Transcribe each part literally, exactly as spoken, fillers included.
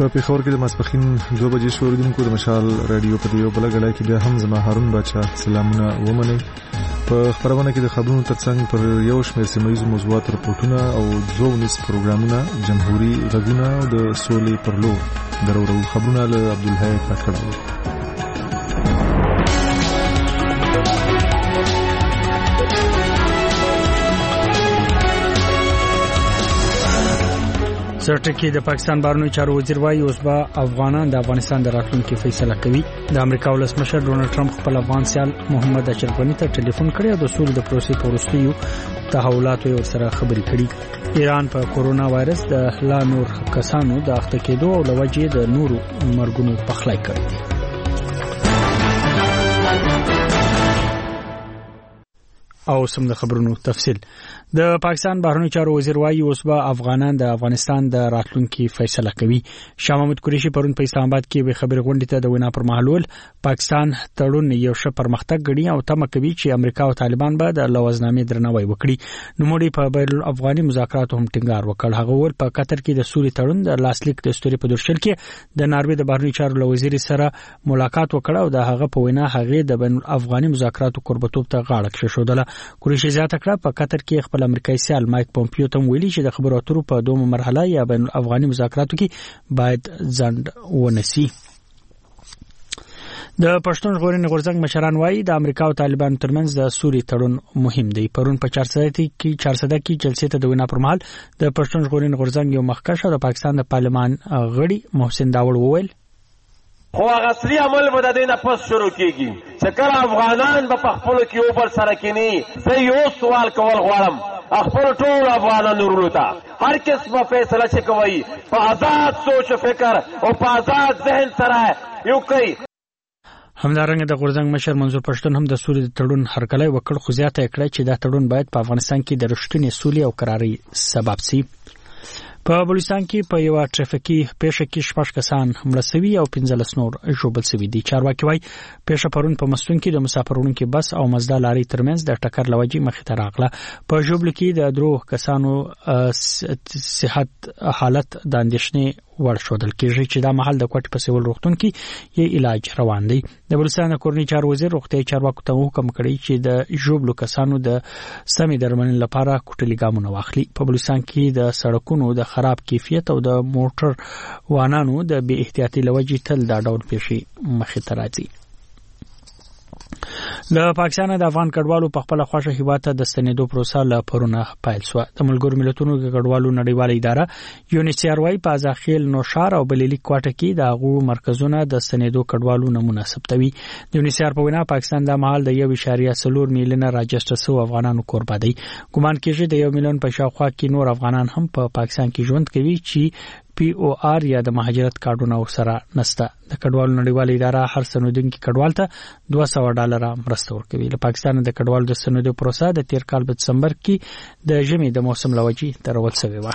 په پیښور کې د ماسپښین دوه بجې شو. اوریدونکو د مشال رادیو په یو بل غلا کې بیا هم زما هارون بچا سلامونه ومنئ. په خبرونه کې د خبرونو ترڅنګ پر یو شمېر سیمه‌ییزو موضوعاتو رپورټونه او دوه نس پروګرامونه جمهوریت غږونه او د سولې پر لور درورو خبرونه له عبدالحی کاکړ. سرټکی د پاکستان بهرنیو چارو وزیر وایي اوس به افغانان د افغانستان د راتلونکي فیصله کوي. د امریکا ولسمشر ډونالد ټرمپ خپل افغان سیال محمد اشرف غنی ته ټلیفون کړی او د سولې د پروسې په وروستیو تحولاتو یې ورسره خبرې کړي. ایران په کورونا وایرس د لا نور کسانو د اخته کېدو او لوجې د نورو مرګونو پخلی کړی. او سم د خبرونو تفصیل. د پاکستان بهرنیو چارو وزیر وایي اوس به افغانان د افغانستان د راتلونکي فیصله کوي. شاه محمود قریشي پرون په اسلام آباد کې به خبرې غونډې ته د وینا پر مهال پاکستان تړون یو ښه پرمختګ ګڼي او تمه کوي چې امریکا او طالبان به د لوازنامې درناوی وکړي. نوموړي په بین الافغاني مذاکراتو هم ټینګار وکړ. هغه ول په قطر کې د سولې تړون د لاسلیک د استوري په درشل کې د ناروې د بهرنیو چارو وزیر سره ملاقات وکړ او د هغه په وینا هغه د بین الافغاني مذاکراتو قربتوب ته غاړه کېښودله. قریشي زیاته کړه په قطر کې خپل امریکایي سیال مایک پومپیو ته ویلي چې د خبرو اترو په دومره مرحله یا بین الافغاني مذاکراتو کې باید ځند ونسی. د پښتون ژغورنې غورځنګ مشران وایي د امریکا او طالبان ترمنځ د سولې تړون مهم دی. پرون په چارسده کې چارسده کې جلسې ته د وینا پر مهال د پښتون ژغورنې غورځنګ یو مخکښ او د پاکستان د پارلمان غړي محسن داوړ وویل خو هغه اصلي عمل به د دې نه پس شروع کیږي چې کله افغانان به په خپلو کې یو بل سره کینی. زه یو سوال کول غواړم خپل ټول افغانانو ورونو ته هر قسمه فیصله چې کوي په آزاد سوچ او فکر او په آزاد ذهن سره یو کوي. همدارنګه د غورځنګ مشر منظور پښتون هم د سولې تړون هرکلی وکړ خو زیاته کړه چې دا تړون باید په افغانستان کې د رښتینې سولې او قرارۍ سبب شي. په بلوچستان کې په یو ټریفیکي پیښه کې شپږ کسان مړه شوي او پنځلس نور ژوبل شوي دي. چارواکي وايي پیښه پرون په مستون کې د مسافرونکو بس او مزدا لاري ترمنځ د ټکر لوجې مخې ته راغله. په ژوبل کې د درو کسانو صحت حالت د اندېښنې وړ شودل کېږي چې دا محل د کوټې په سیول روغتون کې یې علاج روان دی. د بلوچستان کورنۍ چارو وزیر روغتي چارواکو ته حکم کړی چې د ژوبلو کسانو د سمې درملنې لپاره کوټلي ګامونه واخلي. په بلوچستان کې د سړکونو د خراب کیفیت او د موټر وانانو د بې احتیاطي لوجې تل دا ډول پیښې مخې ته راځي. د پاکستان د افغان کډوالو په خپل خوښه هیواد ته د ستنېدو پروسه له پرونه پیل شو. د ملګرو ملتونو د کډوالو نړیواله اداره یونیسیار وايي په ځاخیل نوشار او بلیلی کوټه کې د هغو مرکزونه د ستنېدو کډوالو نمونه ثبتوي. د یونیسیار په وینا پاکستان د مهال د یو اعشاریه څلور میلیونه راجستر شو افغانانو کوربه دی. ګومان کېږي د یو میلیون په شاوخوا کې نور افغانان هم په پا پاکستان کې ژوند کوي چې پی او آر یا د مهاجرت کارډونه ورسره نشته. د کډوالو نړیواله اداره هر سنودونکو کډوال ته دوه سوه ډالر مرسته ورکوي. له پاکستان د کډوالو د سنودو پروسه د تیر کال په دسمبر کې د ژمي د موسم لوجې ترول شوې و.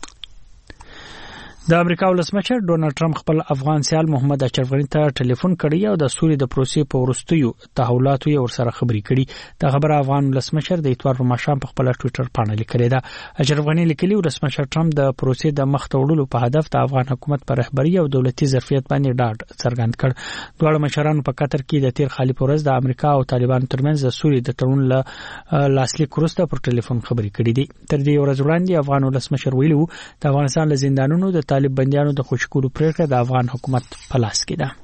د امریکا ولسمشر ډونالد ټرمپ خپل افغان سیال محمد اشرف غنی ته ټلیفون کړی او د سولې د پروسې په وروستیو تحولاتو یې ورسره خبرې کړي. دا خبره افغان ولسمشر د اتوار په ماښام په خپل ټوئیټر باندې لیکلې ده. اشرف غنی لیکلی ولسمشر ټرمپ د پروسې د مخ ته وړلو په هدف د افغان حکومت پر رهبری او دولتي ظرفیت باندې ډاډ څرګند کړ. دواړه مشرانو په قطر کې د تیر خالي پورز د امریکا او طالبانو ترمنځ د سولې د تړون له لاسلیک وروسته پر ټلیفون خبرې کړې دي. تر دې ورځ وړاندې افغان ولسمشر ویلو د افغانستان له زندانونو د طالب بندیانو د خوشکولو پریکړه د افغان حکومت په لاس کې ده.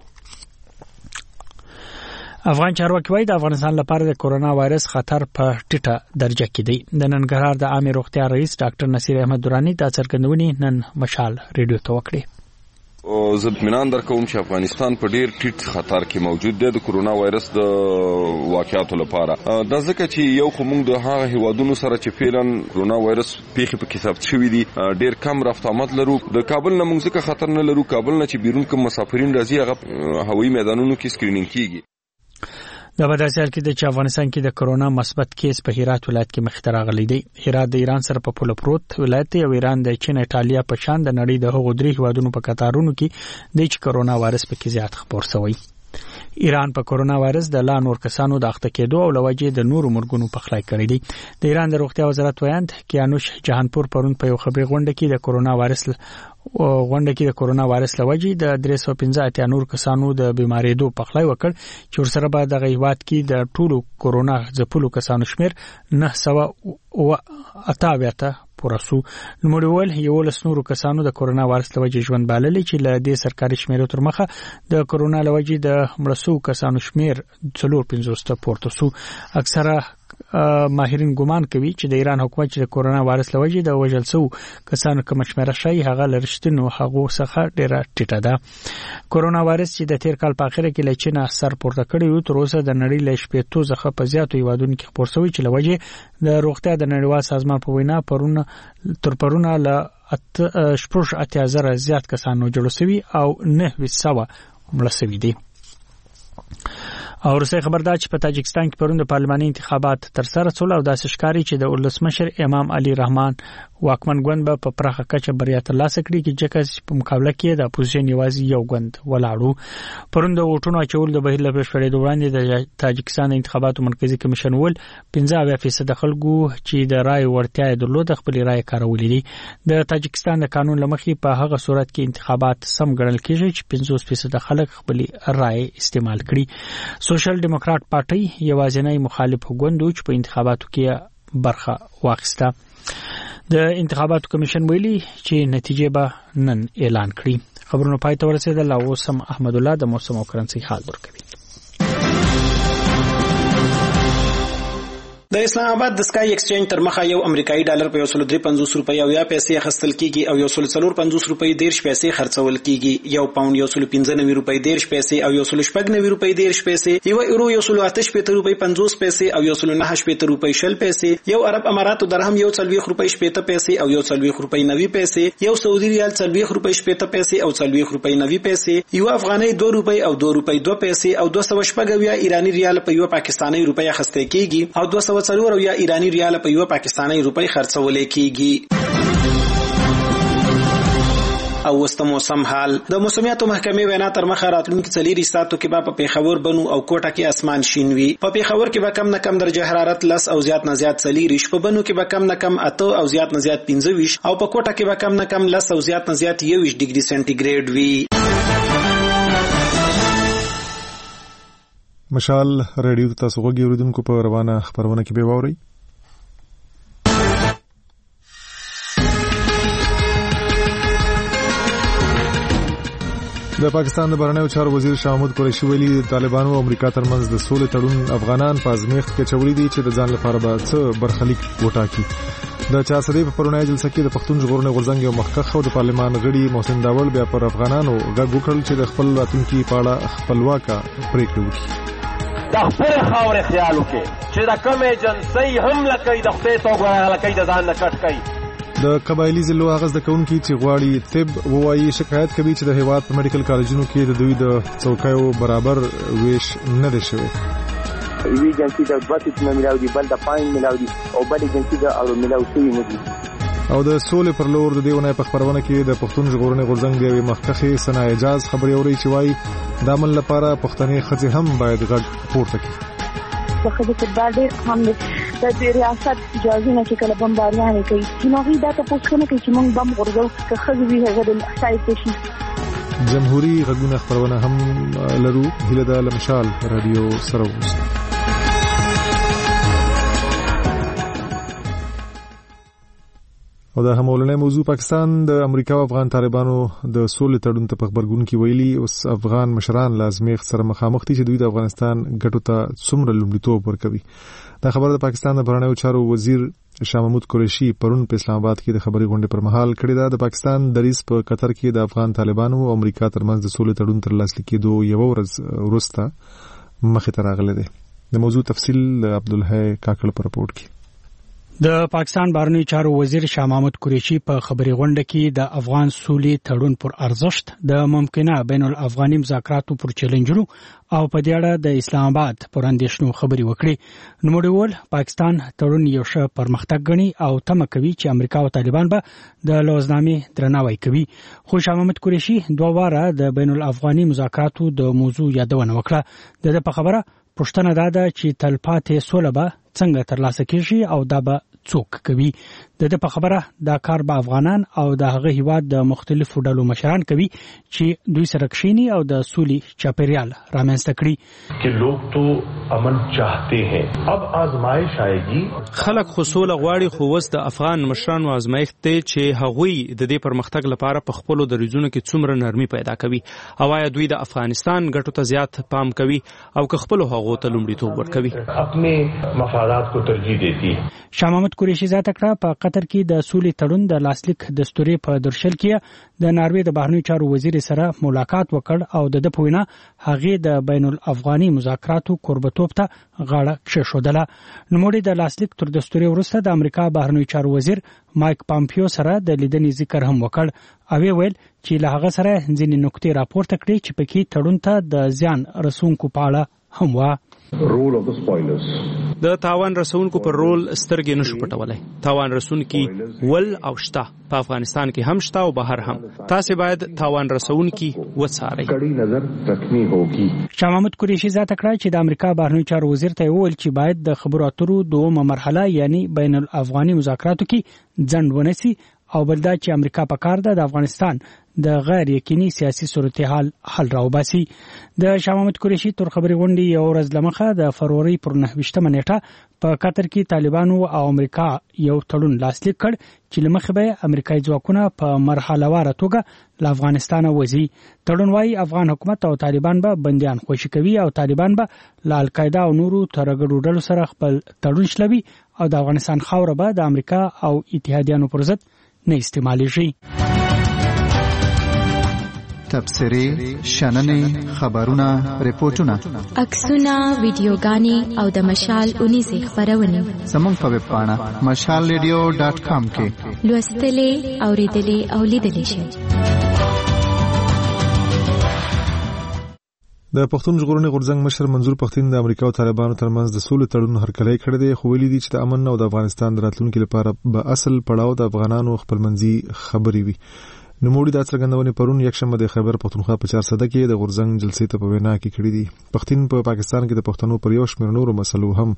افغان چارواکي وايي د افغانستان لپاره د کورونا وایرس خطر په ټیټه درجه کې دی. د ننګرهار د عامه روغتیا رئیس ډاکټر نصیر احمد درانی دا څرګندونې نن مشال ریډیو ته وکړې. او زه اطمینان درکوم چې افغانستان په ډیر ټیټ خطر کې موجود دی د کورونا وایرس د واقعاتو لپاره. دا ځکه چې یو خو موږ د هغه هیوادونو سره چې فعلا کورونا وایرس پیښې په کې ثبت شوې دي ډیر کم رفت آمد لرو. د کابل نه موږ ځکه خطر نه لرو. کابل نه چې بیرون کوم مسافرین راځي هغه هوایي میدانونو کې سکرینینګ کیږي. د بداسیال کې د افغانستان کې د کرونا مثبت کیس په هرات ولایت کې مخ ته راغلی دی. هرات د ایران سره په پوله پروت ولایت دی او ایران د چین ایټالیا په شان د نړۍ د هغو درې هیوادونو په کتارونو کې د کرونا وایرس په کې زیات خبر شوی. ایران په کرونا وایرس د لا نور کسانو د اخته کېدو او لوجې د نورو مرګونو په خلای کړی دی. د ایران د روغتیا وزارت وایند کیانوش جهانپور پرون په یو خبري غونډه کې د کرونا وایرس غونډه کې د کورونا وایرس لوجې د درې سوه پنځه اتیا نور کسانو د بیماری دو پخلای وکړ چې ورسره به د غیبات کې د ټولو کورونا ځپلو کسانو شمیر نه سوه او اتاویا ته پورسو. نوموړي یو لس نورو کسانو د کورونا وایرس لوجې ژوند باللی چې له دې سرکاري شمیرو تر مخه د کورونا لوجې د مړسو کسانو شمیر څلور پنځوس ته پورته سو. اکثره ماهرین ګومان کوي چې د ایران حکومت چې د کورونا وایرس لوجې د وژل شو کسانو کوم شمیره شي هغه لرشتنو هغه څخه ډیره ټیټه ده. کورونا وایرس چې د تیر کال په اخر کې له چین سر پورته کړی و تر اوسه د نړۍ له شپږ څخه په زیاتو هیوادونو کې خپور شوی چې لوجې د روغتیا د نړیوال سازمان په وینا پرونه تر پرونه له شپږ اتیا زره زیات کسانو جوړ شوي او نه سوه مړه شوي دي. او روسي خبردار چې په تاجکستان کې پرون د پارلماني انتخابات تر سره شول او داسې ښکاري چې د ولسمشر امام علي رحمان واکمن ګوند به په پراخه کچه بریا ترلاسه کړي چې ځکه په مقابله کې د اپوزیشن یوازې یو ګوند ولاړو. پرون د ووټونو اچول د بهیر له بشپړېدو وړاندې د تاجکستان انتخاباتو مرکزی کمیشن ول پنځه اویا فیصد خلکو چې د رای وړتیا یې درلوده خپل رای کارولې دي. د تاجکستان د قانون لمخې په هغه صورت کې انتخابات سم ګڼل کېږي چې پنځوس فیصد خلک خپل رای استعمال کړي. سوشل ډیموکرات پارټي یوازینی مخالف ګوند چې په انتخاباتو کې برخه واخیسته. د انتخاباتو کمیشن ویلي چې نتیجې به نن اعلان کړي. خبرونه پای ته ورسېدل او اوس هم احمد الله د موسم او کرنسي حال ورکوي. د اسلام آباد د سکای ایکسچینج تر مخه یو امریکایي ډالر په یو سل درې پنځوس روپۍ او یا پیسې اخیستل کیږي او یو سل څلور پنځوس روپۍ دیرش پیسې خرڅول کیږي. یو پاوند یو سل پنځه نوي روپۍ دیرش پیسې او یو سل شپږ نوي روپۍ دیرش پیسې، یو یورو یو سل اته شپېته روپۍ پنځوس پیسې او یو سل نهه شپېته روپۍ شل پیسې، یو عرب اماراتو درهم یو څلوېښت روپۍ شپېته پیسې او یو څلوېښت روپۍ نوي پیسې، یو سعودي ریال څلوېښت روپۍ شپېته پیسې او څلوېښت روپۍ نوي پیسې، یو افغانۍ دوه روپۍ او دوه روپۍ دوه پیسې او دوه سوه شپږ اویا ایراني ریال په یو پاکستاني روپۍ اخیستل کیږي او دوه سوه څلور اویا ایراني ریال په یو پاکستاني روپۍ خرڅول کیږي. او وست موسم حال د موسمیاتو محکمې وینا تر مخه راتلونکي څلور ساعتو کې به په پیښور بنو او کوټه کې اسمان شین وي. په پیښور کې به کم نه کم درجه حرارت لس او زیات نه زیات څلور، په بنو کې به کم نه کم اته او زیات نه زیات پنځه ویشت او په کوټه کې به کم نه کم لس او زیات نه زیات یو ویشت ډیګري سنټیګریډ وي. مشال رادیو تاسو غوږی اوریدونکو په روانه خبرونه کې به واوري. د پاکستان د بهرنیو چارو وزیر شاه محمود قریشي ویلي د طالبانو او امریکا ترمنځ د سولې تړون افغانان په ازمیښت کې چولی دي چې د ځان لپاره به څه برخلیک وټاکي. د چارسدې په پرونی جلسه کې د پښتون ژغورنې غورځنګ یو مخکښ او د پارلمان غړي محسن داول بیا پر افغانانو غږ وکړل چې د خپل راتلونکي په اړه خپلواکه پریکړه وکړي. د خپل خاورې خیال وکړي چې د کوم ایجنسۍ هم لکه د خپل توګه لکه د ځان نه کټ کوي. د قبایلی ضلعو هغه زده کوونکي چې غواړي طب ووایي شکایت کوي چې د هیواد په میډیکل کالجونو کې د دوی د څوکیو برابر ویش نه دی شوی. یوه ایجنسي د دوه تیسونه ملاو دي، بل د پاین ملاو دي او بل ایجنسي د اورو ملاو شوي نه دي. او د سولې پر لور د دیونه په خبرونه کې د پښتون ژغورنې غورځنګ د یوې مخکښې سنا اعجاز خبري اوري چې وايي د عمل لپاره پښتني ښځې هم باید غږ پورته کړي. د ښځو فوټبال ډېر هم د ریاست اجازه چې کله بمباریان کوي چې نو دا ته پوښتنه کوي چې موږ بم غورځو که ښځې وي هغه د سایت شي. جمهوریت غږونه خبرونه هم لرو. هیله ده له مشال رادیو سره اوسئ. او د همولنې موضوع پاکستان د امریکا او افغان طالبانو د سولې تړون ته په خبرګون کې ویلي اوس افغان مشران لازمي سره مخامخ دي چې دوی د افغانستان ګټو ته څومره لومړیتوب ورکوي. دا خبره د پاکستان د بهرنیو چارو وزیر شاه محمود قریشي پرون په اسلام آباد کې د خبري غونډې پر مهال کړې ده. د پاکستان دریځ په قطر کې د افغان طالبانو او امریکا ترمنځ د سولې تړون تر لاسلیک کېدو یو ورځ وروسته مخې ته راغلی دی. د موضوع تفصیل عبدالحی کاکړ په رپورټ کې. د پاکستان بهرنیو چارو وزیر شاه محمود قریشي په خبري غونډه کې د افغان سولې تړون پر ارزښت، د ممکنه بین الافغاني مذاکراتو پر چیلنجونو او په دې اړه د اسلام آباد پر اندیشنو خبري وکړي. نوموړي وویل پاکستان تړون یو ښه پرمختګ ګڼي او تمه کوي چې امریکا او طالبان به د لوزنامې درناوی کوي. خو شاه محمود قریشي دوه واره د بین الافغاني مذاکراتو د موضوع یادونه وکړه. د په خبره پښتنه دا ده چې تلپاتې سوله به څنګه ترلاسه کیږي او دا به څوک کوي. د دې په خبره دا کار به افغانان او د هغه هیواد د مختلفو ډلو مشران کوي چې دوی سره کښینی او د سولې چاپیریال رامنځته کړي چې لوگ تو امن چاہتے ہیں اب آزمائش آئیگی خلک خو سوله غواړي خو وس د افغان مشرانو آزمایښت ته چې هغوی د دې پرمختګ لپاره په خپل دریځونو کې څومره نرمي پیدا کوي او آیا دوی د افغانستان ګټو ته زیات پام کوي او که خپل هغو ته لومړیتوب ورکوي خپل مفادات کو ترجیح دیتی شاه محمود قریشي زیاته کړه په قطر کې د سولې تړون د لاسلیک دستوري په درشل کې د ناروې د بهرنیو چارو وزیر سره ملاقات وکړ او د په وینا هغه د بین الافغاني مذاکراتو قربتوب ته غاړه کښېښودله. نوموړي د لاسلیک تر دستوري وروسته د امریکا بهرنیو چارو وزیر مایک پامپیو سره د لیدنې ذکر هم وکړ او ویل چې له هغه سره ځینې نکتې راپورته کړې چې پکې تړون ته د زیان رسونکو په اړه هم و. رول اف د سپویلرز د تاوان رسونکو پر رول سترګې نشو پټولای. تاوان رسونکي ول او شته په افغانستان کې هم شته او بهر هم. تاسو باید تاوان رسونکي وڅارئ. کړي نظر رکھنی ہوگی. شاه محمود قریشي زیاته کړه چې د امریکا بهرنیو چارو وزیر ته وویل چې باید د خبرو اترو دومره مرحله یعنی بین الافغاني مذاکراتو کې ځنډ ونیسي او بل دا چې امریکا په کار ده د افغانستان د غیر یقیني سیاسي صورتحال حل راوباسي. د شاه محمود قریشي تر خبري غونډې یو ورځ لمخه د فروری پر نهه نیټه په قطر کې طالبانو او امریکا یو تړون لاسلیک کړ چې لمخه به امریکایي ځواکونه په مرحله واره توګه له افغانستان وځي. تړون وايي افغان حکومت او طالبان به بنديان خوشي کوي او طالبان به له القاعده او نورو ترګړو ډلو سره خپل تړون شلوي او د افغانستان خاوره به د امریکا او اتحادیانو پر ضد نه استعمالېږي. تبصرې، شننې، خبرونه، ریپورتونه، عکسونه، ویډیوګانې او د مشال اونیزې خبرونه زموږ په ویب پاڼه مشال ریډیو ډاټ کام کې لوستلې، اوریدلې او لیدلې شئ. د پښتون ژغورنې غورځنګ مشر منظور پښتين د امریکا او طالبانو ترمنځ د سولې تړون هرکلی کړی دی خو ویلي دي چې د امن او د افغانستان د راتلونکو لپاره به اصل پړاو د افغانانو خپلمنځي خبرې وي. نوموړي د څرګندونې پرون یکشنبه د خیبر پښتونخوا په چار سده کې د غورځنګ جلسې ته په وینا کې کړې دي. پښتين په پاکستان کې د پښتنو پر یو شمېر نورو مسلو هم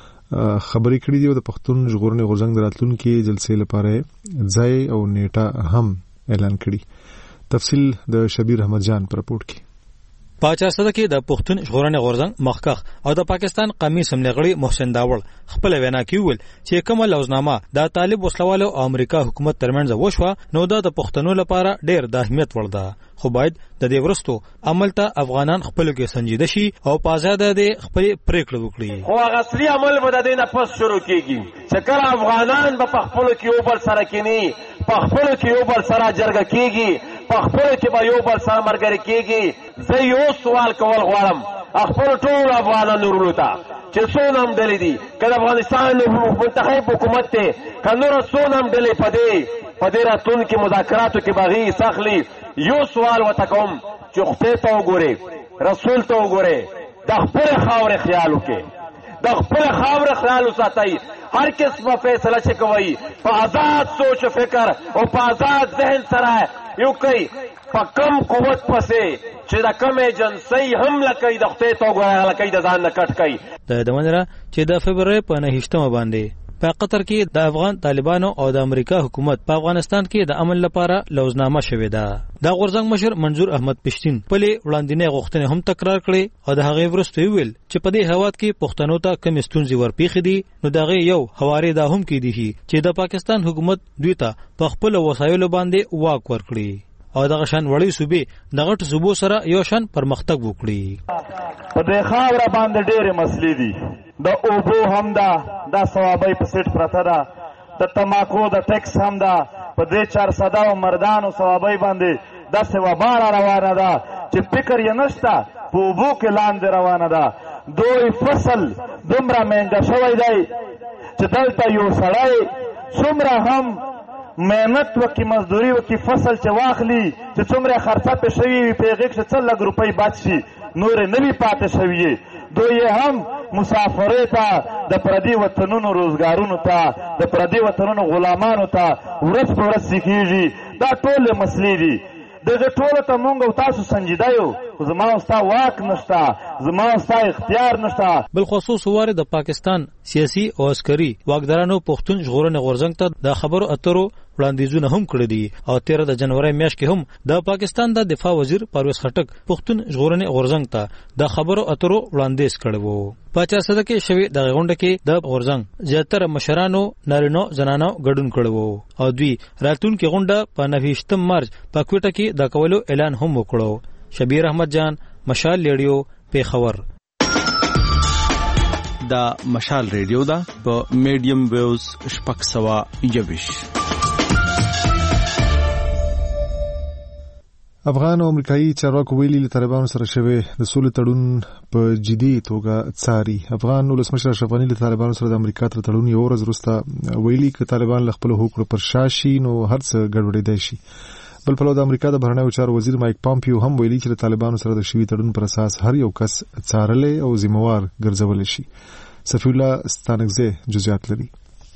خبرې کړې دي او د پښتون ژغورنې غورځنګ د راتلونکو جلسې لپاره ځای او نیټه هم اعلان کړي. تفصیل د شبیر احمد جان پر رپورت کې. په چارسده کې د پښتون ژغورنې غورځنګ مخکخ او د پاکستان قومي سملغړي محسن داوړ خپل وینا کې ویل چې کومه لوزنامه د طالب وسلوالو او امریکا حکومت ترمنځ وشوه نو د پښتنو لپاره ډېر د اهمیت وړ ده خو باید د دې ورستو عمل ته افغانان خپل کې سنجیده شي او په آزاد د خپل پریکړه وکړي. خو هغه اصلي عمل به د دې نه پس شروع کیږي چې کله افغانان په خپل کې یو بل سره کینی په خپل کې یو بل سره جرګه کیږي په خپل کې به یو بل سره مرګري کیږي. زه یو سوال کول غواړم خپل ټول افغانانو ورونو ته چې څو نام ډلې دي کله افغانستان منتخب حکومت ته کنور څو نام ډلې پدې پدې راتلونکو مذاکراتو کې باغی ساخلی یو سوال وته کوم چې خدای ته وګوره رسول ته وګوره د خپل خاور خیال وکړي د خپل خاور خیال وساتئ. هر قسمه فیصله چې کوي په آزاد سوچ فکر او په آزاد ذهن سره یو کوي په کم قوت پسې چې د کم ایجنسی حمله کوي د خدای ته وګوره لکه د ځان نه کټ کوي. د دمنره چې د فبرवरी په نهشتمه باندې په قطر کې د افغان طالبانو او د امریکا حکومت په افغانستان کې د امن لپاره لوزنامه شوې ده. د غورځنګ مشر منظور احمد پښتين په وړاندینې غوښتنې هم تکرار کړې او د هغې وروسته ویل چې په دې هواد کې پښتنو ته کم ستونزې ورپېښې دي نو دغه یو حواله ده هم کې دي چې د پاکستان حکومت دوی ته په خپل وسایلو باندې واک ورکړي او دغه شان وړي صوبې د غټ صوبو سره یو شان پرمختګ وکړي. په دې خاور باندې ډېرې مسلې دي د اوبو هم ده د ثوابۍ په سیټ پرته ده د تماکو د ټیکس هم ده په دې چار سده او مردانو ثوابۍ باندې داسې وباړه روانه ده چې فکر یې نشته په اوبو کې لاندې روانه ده. دوی فصل دومره مهنګه شوی دی چې دلته یو سړی څومره هم مهنت وکړي مزدوري وکړي فصل چې واخلي چې څومره خرڅه پې شوي وي په هغې کښې څه لږ روپۍ بد شي نورې نه وي پاتې شوي. دوی هم مسافرۍ ته د پردي وطنونو روزګارونو ته د پردي وطنونو غلامانو ته ورځ په ورځ سیخېږي. دا ټولې مسلې دي دغه ټولو ته مونږ او تاسو سنجیده یو زما او ستا واک نشته، زما او ستا اختیار نشته. بل خصوص واره د پاکستان سیاسي او عسکري واکدارانو پښتون ژغورنې غورځنګ ته د خبرو اترو وړاندیزونه هم کړی دي او تیر د جنوري میاشت کې هم د پاکستان د دفاع وزیر پرویز خټک پښتون ژغورنې غورځنګ ته د خبرو اترو وړاندیز کړی وو. په چارسده کې شوی د غونډه کې د غورځنګ زیاتره مشرانو نارینو زنانو ګډون کړی وو او دوی راتلونکي غونډه په نهه مارچ په کوټه کې د کولو اعلان هم وکړو. شبیر احمد جان، مشال ریډیو، پیښور. دا مشال ریډیو دا په میډیم ویوز شپږ سوه یوویش. افغان او امریکایي چارواکو ویلي له طالبانو سره شوی د سولې تړون په جدي توګه څاري. افغان ولسمشر اشرف غني له طالبانو سره د امریکا تر تړون یو ورځ وروسته ویلي چې طالبان له خپل حقوقو پر شا شي نو هر څه ګډوډېدای شي. بل په لور د امریکا د بهرنیو چارو وزیر مایک پامپیو هم ویلي چې د طالبانو سره د شوی تړون پر اساس هر یو کس څارلې او ذمہوار ګرځول شي. صفی الله ستانکزی جزئیات لري.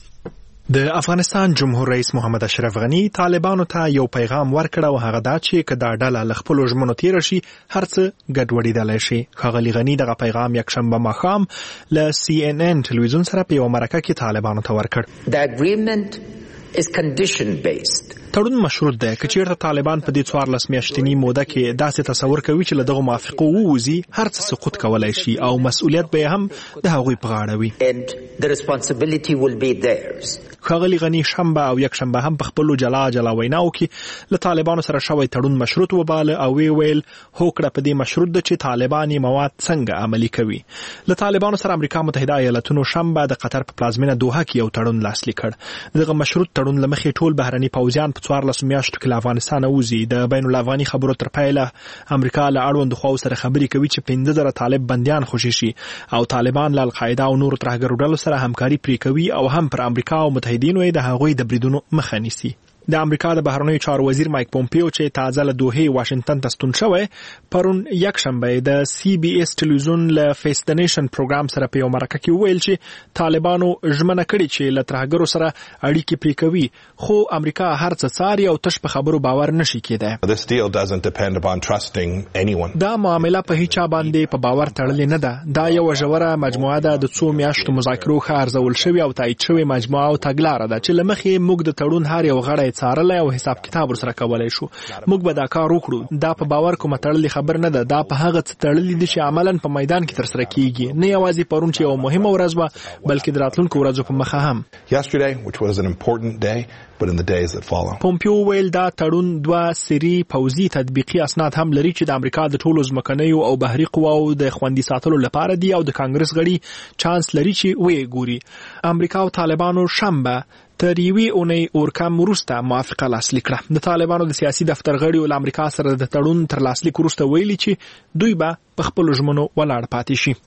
د افغانستان جمهور رئیس محمد اشرف غنی طالبانو ته یو پیغام ورکړ او هغه دا چې کدا ډله ل خپل ژمنو تیر شي هرڅ ګډوډېدل شي. ښاغلي غنی دغه پیغام یکشنبه ماښام ل سی ان ان ټلویزیون سره په یو مرکه کې طالبانو ته ورکړ. The agreement is condition based. تړون مشروط دی که چیرته طالبان په دې څوارلس میاشتنی موده کې داسې تصور کوي چې له دغه موافقو ووځي هر څه سقوط کولای شي او مسؤلیت به هم د هغوی په غاړه وي. And the responsibility will be theirs. ښاغلي غنی شنبه او یک شنبه هم په خپل جلا جلا ویناو کې له طالبانو سره شوی تړون مشروط وباله او وی ویل هوکړه په دې مشروط ده چې طالباني مواد څنګه عملي کوي. له طالبانو سره امریکا متحده ایالاتونو شنبه د قطر په پلازمینه دوحه کې یو تړون لاسلیک کړ. دغه مشروط تړون لمخې ټول بهرني پوځیان په څوارلس میاشتو کې له افغانستان وځي. د بین الافغاني خبرو تر پایله امریکا له اړوند خواو سره خبرې کوي چې پنځه زره طالب بنديان خوشي شي او طالبان له القاعده او نور ترهګرو ډلو سره همکاري پرې کوي او هم پر امریکا او متحدینو یې د هغوی د بریدونو مخه نیسي. د امریکا د بهرنیو چارو وزیر مایک پومپیو چې تازه له دوحې واشنگټن ته ستون شوی پرون یک شنبه د سی بي اس ټلویزیون له فیس د نیشن پروګرام سره په یو مرکه کې ویل چې طالبانو ژمنه کړې چې له ترهګرو سره اړیکې پرې کوي خو امریکا هر څه څاري او تش په خبرو باور نشي کېدای. This deal doesn't depend upon trusting anyone. دا معامله په هیڅ باندې په باور تړلې نه ده. دا یو ژوره مجموعه ده د څو میاشتو مذاکرو ښه ارزول شوی او تایید شوی مجموعه او تګلاره ده چې لمخې موږ د تړون هر یو غړی څارلای او حساب کتاب سره کولای شو. موږ به دا کار وکړو. دا په باور کوم تړلې خبر نه ده. دا په هغه څه تړلې دي چې عملاً په میدان کې تر سره کیږي. نه یوازې پرون چې یو مهمه ورځ و بلکې د راتلونکو ورځو په مخه هم. Yesterday, which was an important day, but in the days that follow. پومپیو ویل دا تړون دوه سری پوځي تطبیقي اسناد هم لري چې د امریکا د ټولو ځمکنیو او بحري قواو د خوندي ساتلو لپاره دي او د کانګرس غړي چانس لري چې وې ګوري. امریکا او طالبانو شنبه تر یوې اونۍ اورکم وروسته موافقه لاسلیک کړه. د طالبانو د سیاسي دفتر غړي له امریکا سره د تړون تر لاسلیک وروسته ویلي چې دوی به په خپل ژمنو ولاړ پاتې شي.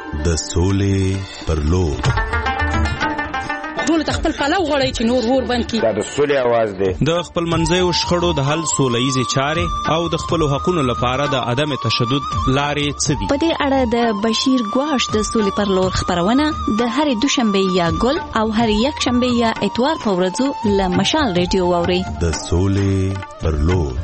د سولې پر لور ټول خپل پلو غړي چې نور ور باندې کی دا د سولې आवाज دی. د خپل منځیو شخړو د حل سولهیزي چارې او د خپل حقوقو لپاره د عدم تشدد لارې څه دي. په دې اړه د بشیر ګواش د سولې پر لور خبرونه د هرې دوشنبه یا ګل او هر یک شنبه یا اتوار په ورځو له مشال ریډیو اوري. د سولې پر لور.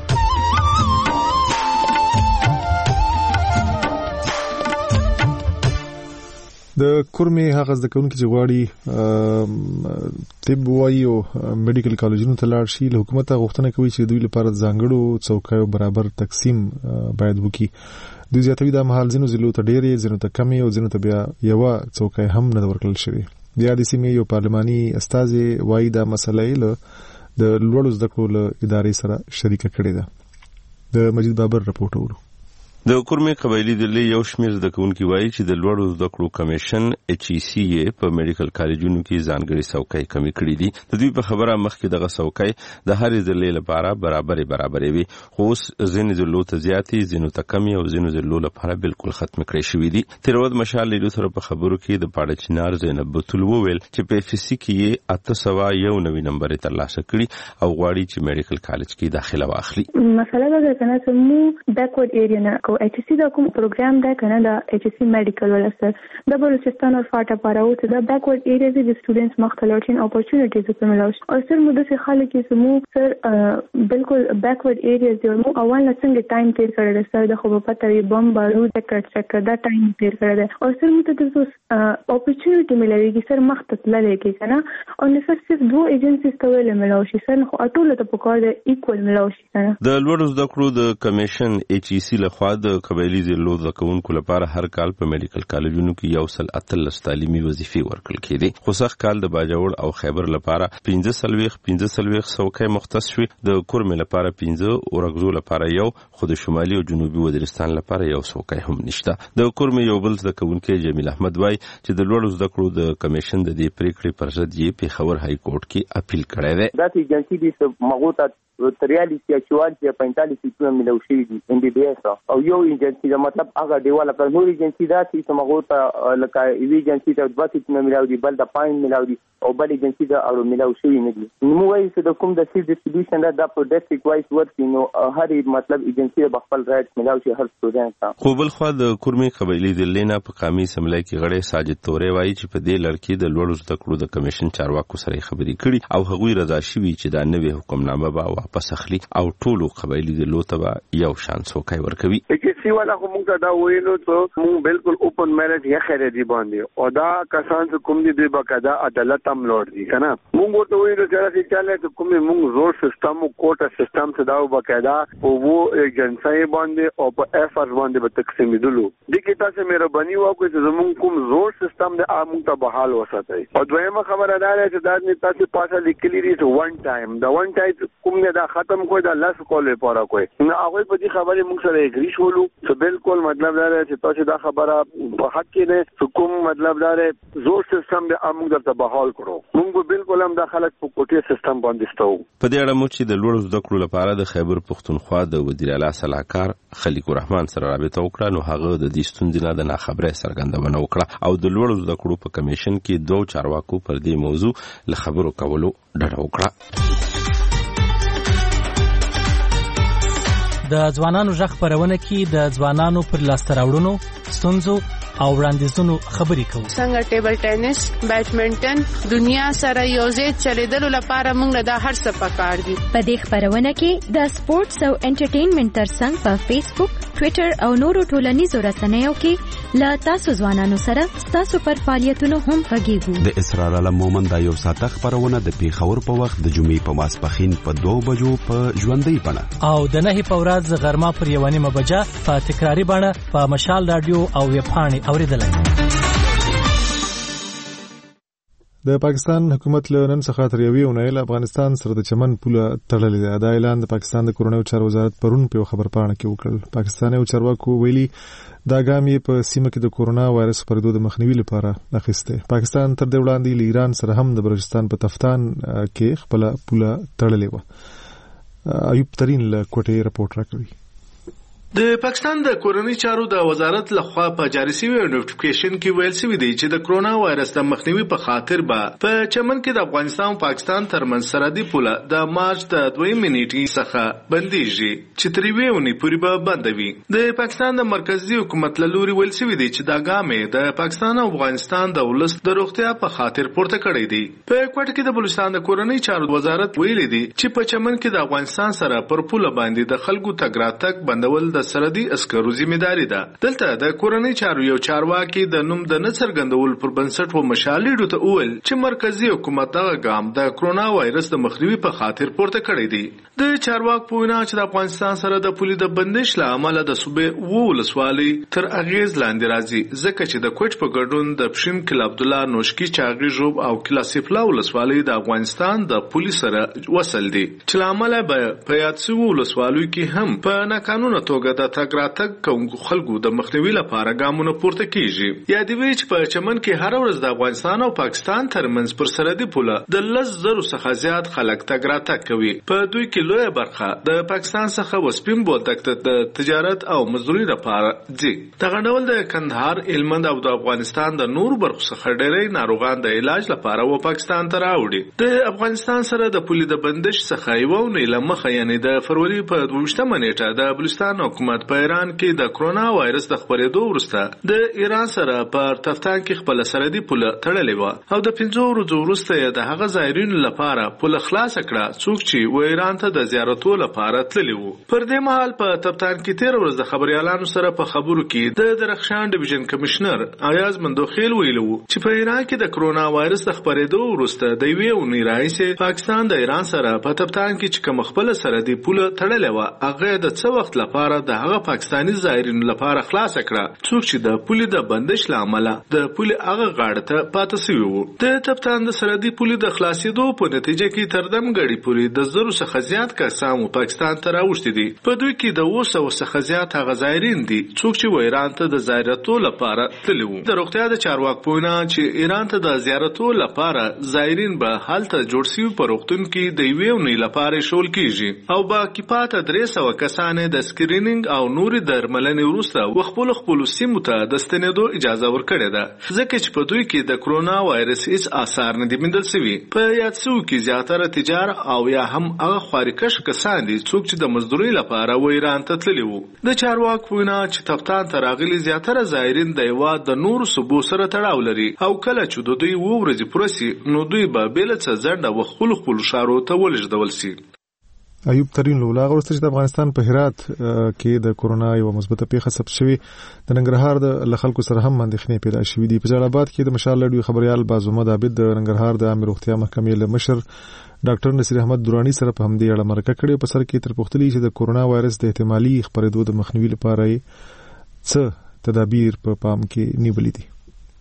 د کورمې هغه زده کوونکي چې غواړي طب وایي او میډیکل کالجونو ته لاړ شي له حکومت غوښتنه کوي چې دوی لپاره ځانګړو څوکیو برابر تقسیم باید وکړي. دوی زیاتوي دا مهال ځینو ضلعو ته ډېرې ځینو ته کمې او ځینو ته بیا یوه څوکۍ هم نه ورکړل شوې. بیا د سیمې یو پارلماني استازی وایي دا مسله یې له د لوړو زده کړو له ادارې سره شریکه کړې ده. د مجید بابر رپورټ اورو. د کورمې قبایلی ډلې یو شمېر زده کوونکي وایي چې د لوړو زده کړو کمیشن ایچ ای سی یې په میډیکل کالجونو کې ځانګړي څوکۍ کمې کړې دي. د دوی په خبره مخکې دغه څوکۍ د هرې ضلعې لپاره برابرې برابرې وي خو اوس ځینې ضلعو ته زیاتې ځینو ته کمې او ځینو ضلعو لپاره بالکل ختم کړې شوي دي. تېره ورځ مشال ریډیو سره په خبرو کې د پاړه چنار زینب بتول وویل چې په اف سی کې یې اته سوه یو نوي نمبر یې ترلاسه کړي او غواړي چې میډیکل کالج کې داخله واخلي. مسله دا ده چې مو بیکورډ ایریا نه او ایچ سی دا کوم پروګرام دا کنه دا ایچ سی میډیکل ولا سر د بلوچستان او فاټا پاراو ته د بیکورډ ایریاز د سټوډنټس مختلفین اپورچونټیز په ملاوي او سر مو د خلک چې مو سر بالکل بیکورډ ایریاز دی مو اول نه څنګه ټایم تیر کړی سر د خو په پته وي بم بارود ټکټ ټکټ دا ټایم تیر کړی او سر مو ته د اپورچونټی ملاوي سر مخته تللې کې کنه او نه سر صرف دوه ایجنسیز ته ویل ملاوي شي سر خو ټول ته په کار د ایکوال ملاوي شي کنه د لوړو زده کړو د کمیشن ایچ ای سی لخوا د قبایلی ضلعو زده کوونکو لپاره هر کال په میډیکل کالجونو کې یو سل اتلس تعلیمي وظیفې ورکړل کېدي خو سخت کال د باجوړ او خیبر لپاره پنځه سلويخ پنځه سلويخ څوکۍ مختص شوي د کورمې لپاره پنځه اورګزو لپاره یو خو د شمالي او جنوبي وزیرستان لپاره یو څوکۍ هم نشته د کورمې یو بل زده کوونکی جمیل احمد وای چې د لوړو زده کړو د کمیشن د دې پریکړې پر ضد یې پیښور های کورټ کې اپیل کړی دی دا چې ایجنسی دې مغوته تریالیس یا چوال یا پینتالیس سیټونه ملو شوي دي ام بي بي اس او یو ایجنسی دا مطلب هغه دیواله پر نور ایجنسی دا چې مغوته لکه ایوی ایجنسی ته دوه سیټونه ملو دي بل د پاین ملو دي او بل ایجنسی دا او ملو شوي نه دي نو وایي چې د کوم د سیټ ډیسټریبیوشن دا په ډیسټریکټ وایز ورته نو هر مطلب ایجنسی د خپل رائټ ملو شي هر سټوډنټ خو بل خو د کورمې قبایلی ضلع په قومي اسمبلی کې غړي ساجد تورې وایي چې په دې لړ کې د لوړو زده کړو د کمیشن چارواکو سره خبرې کړي او هغوی رضا شوي چې دا نوې حکمنامه به واپس اخلي او ټولو قبایلی ضلعو ته یو شان څوکۍ ورکوي چې والا خو موږ دا ویلو ته موږ بالکل اوپن میرټ یې خیر دی باندې او دا کسان چې کوم دي د بقاعده عدالت هم لوړ دي کنه موږ ورته ویلو چې چاله چې کوم موږ زور سیستم او کوټه سیستم څخه دا بقاعده او وو ایجنسی باندې او په اف ار باندې به تقسیم دلو د کی تاسو مهرباني وکړئ چې موږ کوم زور سیستم د موږ ته بحال وساتئ او دویمه خبره ده چې دا نه تاسو پاسه لیکلي دي وان ټایم دا وان ټایم کوم نه دا ختم کوی دا لاس کولې پاره کوی نو هغه په دې خبرې موږ سره اګری شولو چې بالکل مطلب دا دی چې تاسو دا خبره په حق کې نه کوم مطلب دا دی زور سیستم د موږ درته بحال کړو موږ بالکل هم د خلک په کوټي سیستم باندې ستو په دې اړه مو چې د لوړو زده کړو لپاره د خیبر پښتونخوا د وزیر اعلی صلاحکار خلیق الرحمن سره رابطه وکړه نو هغه د دې ستونزې نه د ناخبرۍ څرګندونه وکړه او د لوړو زده کړو په کمیشن کې دوه چارواکو پر دې موضوع له خبرو کولو ډډه وکړه د ځوانانو ژغ خبرونه کې د ځوانانو پر لاسته راوړنو ستونزو او وړاندیزونو خبرې کوو څنګه ټیبل ټینس بیډمنټن دنیا سره یوځای چلیدلو لپاره موږ د هر څه پکار دي په دې خبرونه کې د سپورتس او انټرټینمنټ ترڅنګ په فیسبوک ټوئیټر او نورو ټولنیزو رسنیو کې لا تاسو ځوانانو سره تاسو پر فعالیتونو هم غږیږو د اسرار علم مومن د یو ساعت خبرونه د پیښور په وخت د جمعې په ماسپخین په دوه بجو په ژوندۍ بڼه او د نهي په ورځ غرمه پر یو نیمه بجه په تکراری بڼه په مشال رادیو او ویب پاڼې اوریدلای د پاکستان حکومت له نن څخه تر یوې اونۍ افغانستان سره د چمن پوله تړلې ده. دا اعلان د پاکستان د کورونو چارو وزارت پرون په خبر پاڼه کې وکړ. پاکستاني چارواکو ویلي دا ګام یې په سیمه کې د کورونا وایرس خپرېدو د مخنیوي لپاره اخیسته. پاکستان تر دې وړاندې له ایران سره هم د بلوچستان په تفتان کې خپل پوله تړلې و. ایوب ترين له کوټې رپورټ راکوي. د پاکستان د کورنۍ چارو د وزارت لخوا په جاری شوی نوټیفیکیشن کې ویل شوی دی چې د کرونا وایرس د مخنیوي په خاطر به په چمن کې د افغانستان او پاکستان ترمنځ سرحدي پوله د مارچ د دویمې نیټې څخه بندیږي چې تر یوې اونۍ پورې به بندوي. د پاکستان د مرکزی حکومت له لوري ویل شوی دی چې دا ګام د پاکستان او افغانستان د ولس د روغتیا په خاطر پورته کړی دی. په کوټه کې د بلوچستان د کورنۍ چارو وزارت ویلي دی چې په چمن کې د افغانستان سره پر پوله باندې د خلکو تګ راتګ بندول د سرحدي عسکرو ذمہداري ده. دلته د کورنۍ چارو یو چارواکي د نوم د نڅرګندول پر بنسټ و مشالېډو ته وویل چې مرکزی حکومت دغه ګام د کرونا وایرس د مخنیوي په خاطر پورته کړی دی. د چارواک په وینا چې د افغانستان سره د پولي د بندش له امله د صوبې وو ولسوالۍ تر اغیز لاندې راځي ځکه چې د کوټ په ګډون د پښیم کل عبد الله نوشکی چاغي ژوب او کلاسیفلا ولسوالۍ د افغانستان د پولي سره وصل دي چې عمله به په یادسو ولسوالۍ کې هم په ناقانونه توګه د تګ راتګ کوونکو خلکو د مخنیوي لپاره ګامونه پورته کیږي. یا دی وی چې په چمن کې هر ورځ د افغانستان او پاکستان ترمنځ پر سرحدي پوله د لس زرو څخه زیات خلک تګ راتګ کوي. په دوی کې لویه برخه د پاکستان څخه وسپین بولدک ته د تجارت او مزدوري لپاره ځي. دغه ډول د کندهار، هلمند او د افغانستان د نور برخو څخه ډېری ناروغان د علاج لپاره و پاکستان ته راوړي. د افغانستان سره د پولي د بندش څخه یو نه لمخه یعنی د فروری په دوه ویشتمه نیټه د بلوچستان حکومت حکومت په ایران کې د کرونا وایرس د خپرېدو وروسته د ایران سره په تفتان کې خپل سرحدي پوله تړلې و او د پنځو ورځو وروسته یې د هغه زایرینو لپاره پوله خلاص کړه څوک چې و ایران ته د زیارتو لپاره تللي وو. پر دې مهال په تفتان کې تیر ورځ د خبريالانو سره په خبرو کې د درخشان ډیویژن کمشنر ایاز مندوخیل ویلو چې په ایران کې د کرونا وایرس د خپرېدو وروسته د یوې اونۍ راهیسې پاکستان د ایران سره په تفتان کې چې کوم خپل سرحدي پوله تړلې و هغه د څه وخت لپاره د هغه پاکستاني زایرینو لپاره خلاص کړه څوک چې د پولې د بندش لامل د پولې هغه غاړه ته پاتې شوی وو. د تفتان د سرحدي پولې د خلاصېدو په نتیجه کې تر دمګړي پورې د زرو څخه زیات کسان پاکستان ته راوښتي دي. په دوی کې د اوس او څخه زیات هغه زایرین دي څوک چې و ایران ته د زیارتو لپاره تللي وو. د روغتیا د چارواکو نه چې ایران ته د زیارتو لپاره زایرین به هلته جوړ شوي په روغتون کې د یوې اونۍ لپاره شول کیږي او باقي پاته درې سوه کسان د سکرینینګ او نورې درملنې وروسته خپلو خپلو سیمو ته د ستنېدو اجازه ورکړې ده ځکه چې په دوی کې د کرونا وایرس هیڅ آثار نه دي موندل شوي. په یاد سوو کې زیاتره تجار او یا هم هغه خواریکش کسان دي څوک چې د مزدورۍ لپاره و ایران ته تللي وو. د چارواکو وینا چې تفتان ته راغلي زیاتره زایرین د هېواد د نورو صوبو سره تړاو لري او کله چې د دوی اووه ورځې پوره سي نو دوی به بېله څه ځنډه و خپلو خپلو ښارو ته ولېږدول سي. ایوب ترین لولا غوښتل چې د افغانستان په هرات کې د کرونا یو مثبته پیښه ثبت شوې د ننګرهار د خلکو سره هم اندېښنې پیدا شوې دي. په جلال آباد کې د مشال رادیو خبريال بازمحمد عابد د ننګرهار د عامه روغتیا محکمې له مشر ډاکټر نصیر احمد درانی سره په همدې اړه مرکه کړې. په سر کې تر پوښتنې چې د کرونا وایرس د احتمالي خپرېدو د مخنیوي لپاره څه تدابیر په پام کې نیولې دي.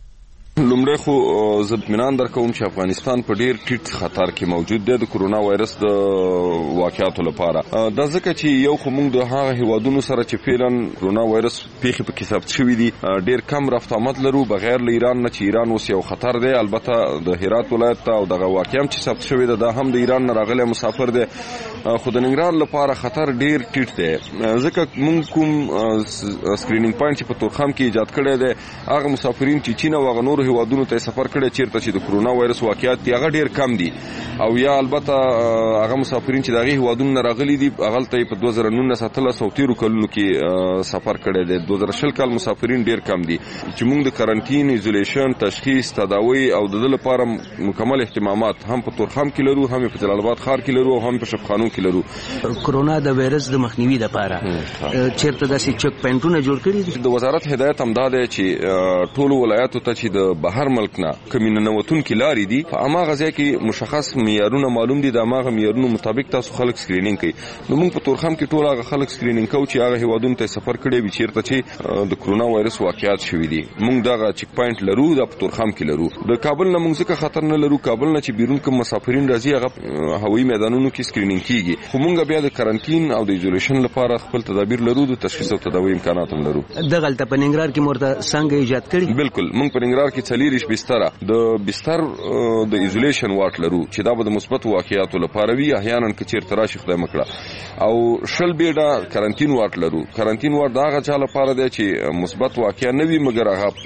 لومړی خو زه اطمینان درکوم چې افغانستان په ډیر ټیټ خطر کې موجود دی د کرونا وایرس د واقعاتو لپاره. دا ځکه چې یو خو موږ د هغه هیوادونو سره چې فعلا کرونا وایرس پیښې پکې ثبت شوي دي ډیر کم رفت آمد لرو بغیر له ایران نه چې ایران اوس یو خطر دی. البته د هرات ولایت ته او دغه واقع هم چې ثبت شوی دی دا هم د ایران نه راغلی مسافر دی خو د ننګرهار لپاره خطر ډیر ټیټ دی ځکه موږ کوم سکرینینګ پوینټ چې په تورخم کې ایجاد کړی دی هغه مسافرین چې چین او هغه نور هیوادونو ته سفر کړي چیرته چې د کرونا وایرس واقعیت دی هغه ډیر کم دي او یا البته هغه مسافرین چې دغه هیوادونو نه راغلي دي هغه ته په دوه زره نولس اتلس او تیرو کلونو کې سفر کړي دي. دوه زره شل کال مسافرین ډیر کم دي چې موږ د کارانتین ایزولیشن تشخیص تداوی او د دې لپاره مکمل اهتمامات هم په تورخم کې لرو هم په جلال آباد ښار کې لرو او هم په شفخانو کې لرو. کرونا د وایرس د مخنیوي لپاره چیرته داسې چک پوینټونه جوړ کړي دي. د وزارت هدایت هم دا دی چې ټول ولایاتو ته چې د بهر ملک نه کمینه نوتون کې لاري دي په اماغه ځای کې مشخص معیارونه معلوم دي د اماغه معیارونو مطابق تاسو خلک سکرینینګ کوي. نو موږ په تورخم کې ټول هغه خلک سکرینینګ کوو چې هغه هیوادونو ته سفر کړي وي چیرته چې د کرونا وایرس واقعیات شوي دي. موږ دغه چک پوینټ لرو د په تورخم کې لرو. د کابل نه موږ څخه خطر نه لرو. کابل نه چې بیرون کوم مسافرین راځي هغه هوایي میدانونو کې سکرینینګ کیږي خو موږ بیا د کارانتین او د ایزولیشن لپاره خپل تدابیر لرو د تشخیص او تداوی امکانات هم لرو. دغه په ننګرهار کې مرته څنګه ایجاد کړي؟ بالکل موږ په ننګرهار کې څلور بستر د بستر د ایزولیشن واټ لرو چې دا به د مثبت واقعیاتو لپاره وي احیانا که چیرته راشي خدای مکړه او شل بیډه کارانتین واټ لرو. کارانتین واټ دا هغه چا لپاره دی چې مثبت واقعیا نه وي مګر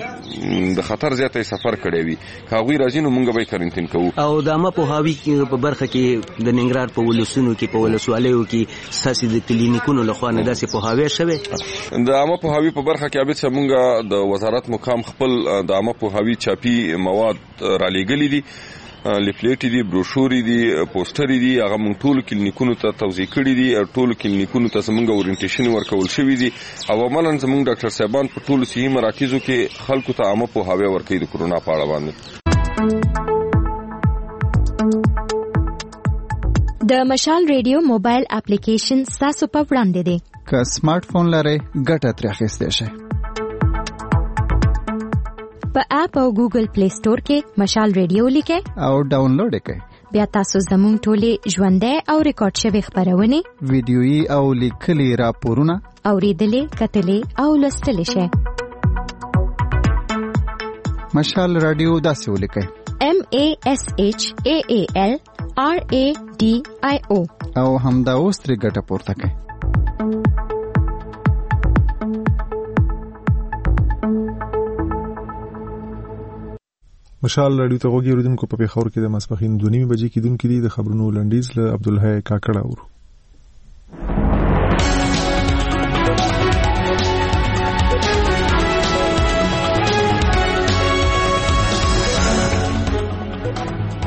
هغه د خطر زیاته سفر کړی وي هغوی راځي نو موږ به کارانتین کوو. او د عامه پوهاوي په برخه کې د ننګرهار په ولسونو کې په ولسوالیو کې ستاسو د کلینیکونو لخوا نه داسې پوهاوی شوی؟ د عامه پوهاوي په برخه کې ابد څنګه د وزارت مقام خپل د عامه پوهاوي چاپی مواد را لېږلي دي لیفلیټ دي بروشوري دي پوسټر دي هغه موږ ټول کلینیکونو ته توزیع کړي دي او ټول کلینیکونو ته زموږ اورینټیشن ورکول شوی دي او عملاً زموږ ډاکټر صاحبان په ټول صحي مراکزو کې خلکو ته عامه پوهاوی ورکوي د کرونا په اړه باندې. د مشال ریډیو موبایل اپلیکیشن تاسو په وړاندې دی. که سمارټ فون لرئ ګټه ترې اخیستی شئ. په اپ او ګوګل پلی سٹور کې مشال ریډیو لیکئ او ډاونلوډ کړئ. بیا تاسو زموږ ټولې ژوندۍ او ریکارډ شوي خبرونه ویډیويي او لیکلي راپورونه اوریدلې کتلې او لوستلې شئ. مشال رادیو داسې ولیکئ M A S H A A L R A D I O او همدا اوس ترې ګټه پورته کړئ. مشال رادیو ته غوږی اوریدونکو په پیښور کې د ماسپښین دوه نیمې بجې کېدونکې دي. د خبرونو لنډیز له عبدالحی کاکړ اورو.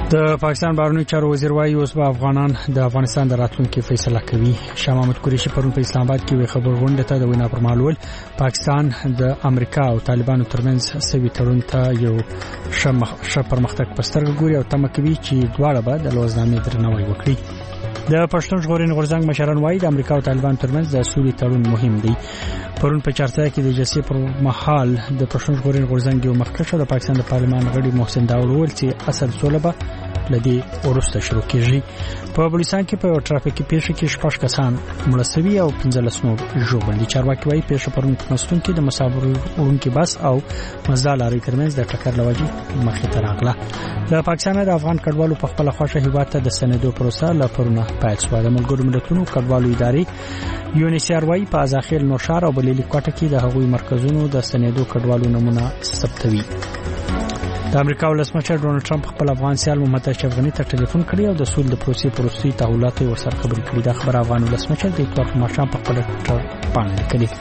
د پاکستان بهرنیو چارو وزیر وايي اوس به افغانان د افغانستان د راتلونکي فیصله کوي. شاه محمود قریشي پرون په اسلام آباد کې وی خبر غونډه ته د وینا پر مهال پاکستان د امریکا او طالبانو ترمنځ سوي تړون ته یو ښه پرمختګ په سترګه ګوري او تمه کوي چې دواړه به د لوزنامې درناوی وکړي. د پښتون ژغورنې غورځنګ مشران وايي د امریکا او طالبان ترمنځ د سولې تړون مهم دی. پرون په چارسای کې د جلسې پر مهال د پښتون ژغورنې غورځنګ یو مخکښ د پاکستان د پارلمان غړي محسن داور وویل چې اصل سوله به لدی ورسته شروع کیږي. په بلوچستان کې په ټرافیکي پیښه کې شپږ کسان مړه شوي او پنځلس نور ژوبل دي. چارواکي وايي پیښه پرون په مستون کې د مسافرو وړونکي بس او مزدا لارې ترمنځ د ټکر لوجې مخې ته راغله. د پاکستان د افغان کډوالو په خپل خوښه هیواد ته د سندو پروسه لا پرونه پیل شوه. د ملګرو ملتونو کډوالو ادارې یونیسیار وايي په ازاخیل نوشار او بلیلی کوټه کې د هغوی مرکزونو د سندو کډوالو نمونه ثبتوي. د امریکا ولسمشر ډونالد ټرمپ خپل افغان سیال محمد اشرف غنی ته ټلیفون کړی او د سول د پروسې پروسې تحولات ورسره خبرې کړې. دا خبر افغان ولسمشر د اتفاق ماشام په خپل ټویټر باندې کړی.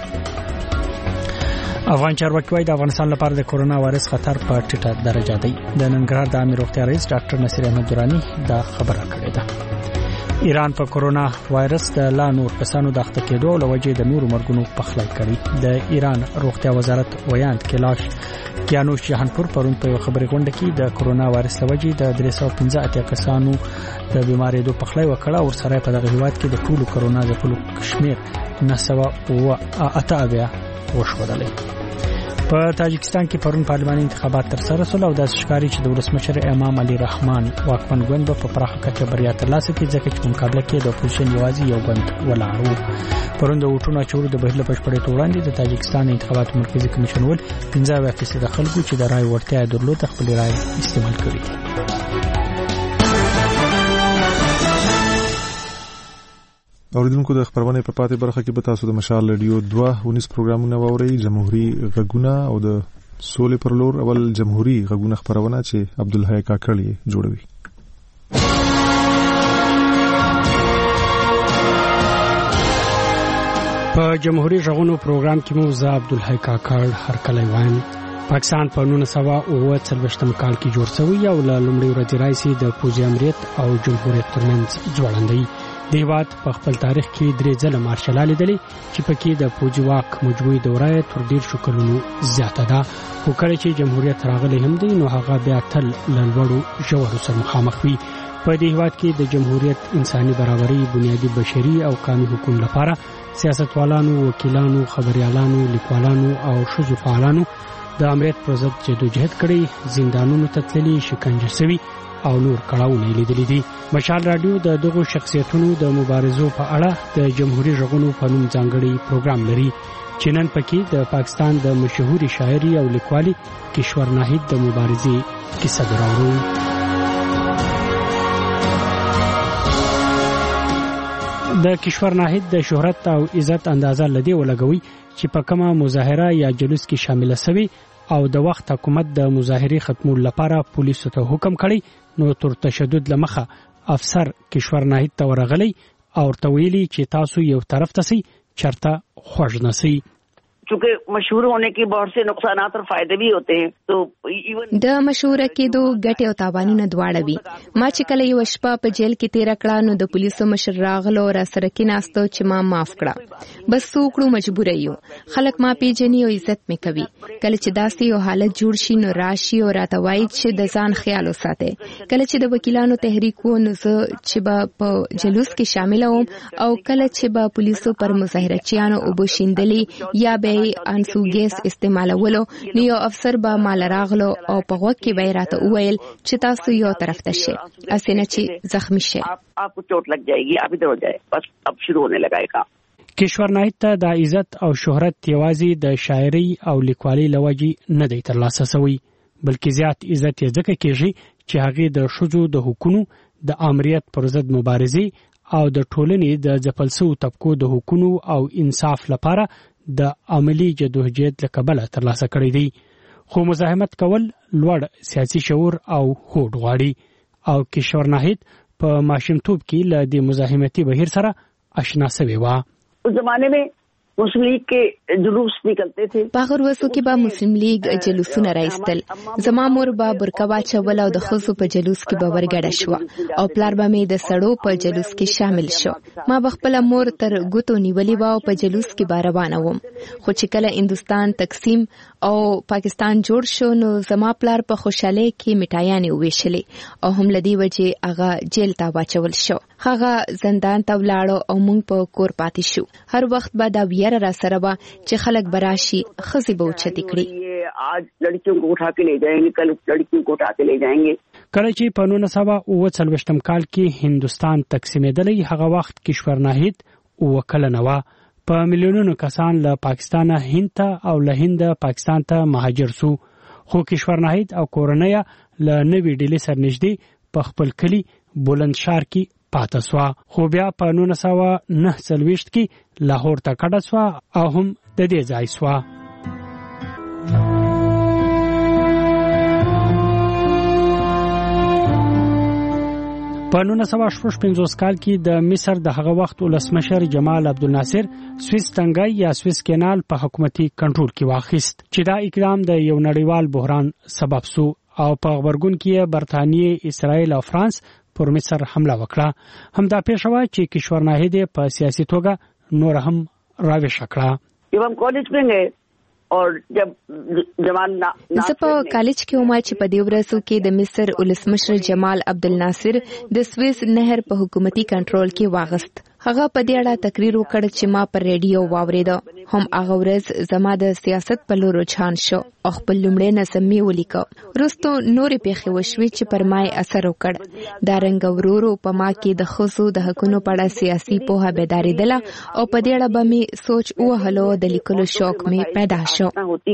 افغان چارواکي وايي د افغانستان لپاره د کورونا وایرس خطر په ټیټه درجه دی. د ننګرهار د عامه روغتیا رئیس ډاکټر نصیر احمد درانی دا خبره کړې ده. ایران په کورونا وایرس د لا نور کسانو د اخته کېدو او لوجې د نورو مرګونو پخلی کړی. د ایران روغتیا وزارت ویاند کلاش کیانوش جهانپور پرون په خبري غونډه کې د کورونا وایرس لوجې د درې سوه پنځه اتیا کسانو د بیماری د پخلی وکړه او سره په دغه هیواد کې د ټولو کورونا د ټولو شمیر نه سوه او اته بیا وشودلې. په تاجکستان کې پرون پارلماني انتخابات تر سره شول او د ښکاری چې د ولسمشر امام علي رحمان واکمن ګوند په پراخه کچه بریا ترلاسه کړي ځکه چې په مقابله کې د اپوزیشن یوازې یو ګوند ولاړ و. پرون د ووټونو اچولو د بهیر په شپږ وړاندې د تاجکستان انتخاباتو مرکزی کمیشن ول پنځه اویا فیصد خلکو چې د رای وړتیا درلود خپل رای استعمال کړی. اوریدونکو د خبرونه په پاتې برخه کې به تاسو د مشال رادیو دوه ونیس پروګرامونه واورئ. جمهوریت غږونه او د سولې پر لور اول جمهوریت غږونه خبرونه چې عبدالحی کاکړی جوړوي. په جمهوریت غږونو پروګرام کې مو زه عبدالحی کاکړ هر کله وایم. پاکستان په نولس سوه اوه څلوېښتم کال کې جوړ شوی او له لومړي ورځې راهیسې د پوځي امریت او جمهوریت ترمنځ ځوړند دی. د هیواد په خپل تاریخ کې درې ځله مارشال لیدلې چې پکې د پوځي واک مجموعي دوره تر ډیر شو کلونو زیاته ده. خو کله چې جمهوریت راغلی هم دی نو هغه بیا تل له لوړو ژورو سره مخامخ وي. په دې هیواد کې د جمهوریت انساني برابري، بنیادي بشري او قانوني حقوقو لپاره سیاستوالانو، وکیلانو، خبريالانو، لیکوالانو او ښځو فعالانو د امریت پر ضد جدوجہد کړی، زندانونو ته تللي، شکنجه شوي او نور کړهونه لیدلې دي. مشال رادیو د دغو شخصیتونو د مبارزو په اړه د جمهوریت غږونو په نوم ځانګړی پروګرام لري چې نن پکې د پاکستان د مشهوري شاعري او لیکوالي کشور ناهید د مبارزې کیسه دراوړو. د کشور ناهید د شهرت او عزت اندازه لدی ولګوي چې په کومه مظاهره یا جلوس کې شامل شوي او د وخت حکومت د مظاهرې ختمولو لپاره پولیسو ته حکم کړی نو تر تشدد لمخه افسر کشور ناهید ته ورغلی او ورته ویلي چې تاسو یو طرف ته سئ چرته خوښ نه سئ. چونکہ مشهور ہونے کے بہت سے نقصانات اور فائدے بھی ہوتے ہیں تو د مشهور کېدو ګټې او تاوانونه دواړه وي. ما چې کله یو شپه په جیل کې تیر کړه نو د پولیسو مشر راغلو را سره کې ناستو چې ما معاف کړه. بس څوکړو مجبور یو خلک ما پیژني او عزت مې کوي. کله چې داسې یو حالت جوړ شي نو راشي او راته وایي چې د ځان خیال وساتئ. کله چې د وکیلانو تحریک و نو زه چې به په جلوس کې شامل وم او کله چې به پولیسو پر مظاهرچیانو اوبه شیندلې یا به انسو ګیس استعمالولو نو یو افسر به مال راغلو او په وخت کې به راته وویل چې تاسو یو طرف ته شئ اسنه چې زخمی شئ آپ کو چوٹ لگ جائے گی آپ ادھر ہو جائے بس اب شروع ہونے لگا ہے کام. کشور ناهید ته د عزت او شهرت یوازې د شاعري او لیکوالي لوجې نه دی ترلاسه شوی بلکې زیات عزت یې ځکه کېږي چې هغه د ښځو د حقوقو د امریت پر ضد مبارزې او د ټولنې د ځپل شویو طبقو د حقوقو او انصاف لپاره د عملی جدوجہد له کبله ترلاسه کړی دی. خو مزاحمت کول لوړ سیاسي شعور او هوډ غواړي او کشور ناهید په ماشومتوب کې له دې مزاحمتي بهیر سره آشنا شوی و. اس زمانے میں Muslim League के जुलूस निकलते थे باغر وسو کې به مسلم لیگ جلوسونه راایستل زما مور به برقه واچول او د خزو په جلوس کې به ورګډه شو او پلار به مې د سړو په جلوس کې شامل شو ما بخپل مور تر ګوتو نیولې و او په جلوس کې به روانه وم خو چې کله هندستان تقسیم او پاکستان جوړ شو نو زما پلار په خوشاله کې میټایانې وېشلې او هم لدی وجه هغه جیل ته واچول شو هغه زندان ته ولاړو او موږ په کور پاتې شو هر وخت به دا ویره را سره به چې خلک براشي خزي به اوچتې کړي आज लड़कियों को उठा के ले जाएंगे कल लड़कियों को उठा के ले जाएंगे کله چې په نولس سوه اوه څلوېښتم کال کې هندستان تقسیمېدلی هغه وخت کشور ناهید اوه کلنه وه په میلیونونو کسان له پاکستانه هند ته او له هنده پاکستان ته مهاجر سو خو کشور ناهید او کورنۍ له نوې ډیلې سره نږدې په خپل کلي بلندشهر کې پاته سوه خو بیا په نولس سوه نهه څلوېښت کې لاهور ته کډه سوه او هم د دې ځای سوه په نولس سوه شپږ پنځوس کال کې د مصر د هغه وخت ولسمشر جمال عبدالناصر سویس تنګی یا سویس کینال په حکومتي کنټرول کې واخیست چې دا اقدام د یو نړیوال بحران سبب سو او په غبرګون کې برتانیې اسرائیل او فرانس پر مصر حمله وکړه همدا پیښه چې کشور ناهید په سیاسي توګه نور هم راوښ کړه जब हम कॉलेज में गए और जब जमाल زه په کالج کې ومه چې په دې ورځو کې د مصر ولسمشر جمال عبدالناصر د سویس نهر په حکومتي کنټرول کې واغست هغه په دې اړه تقریر وکړ چې ما پر ریډیو واوریده هم هغه ورځ زما د سیاست په لور رجحان شو او خپل لومړی نظم می ولیکه وروسته نورې پیښې وشوې چې پر ما اثر وکړ دا رنګ ورورو په ما کې د خصو د حقونو په اړه سیاسي پوهه بیداریدله او په دې اړه به می سوچ وهلو د لیکلو شوق می پیدا شو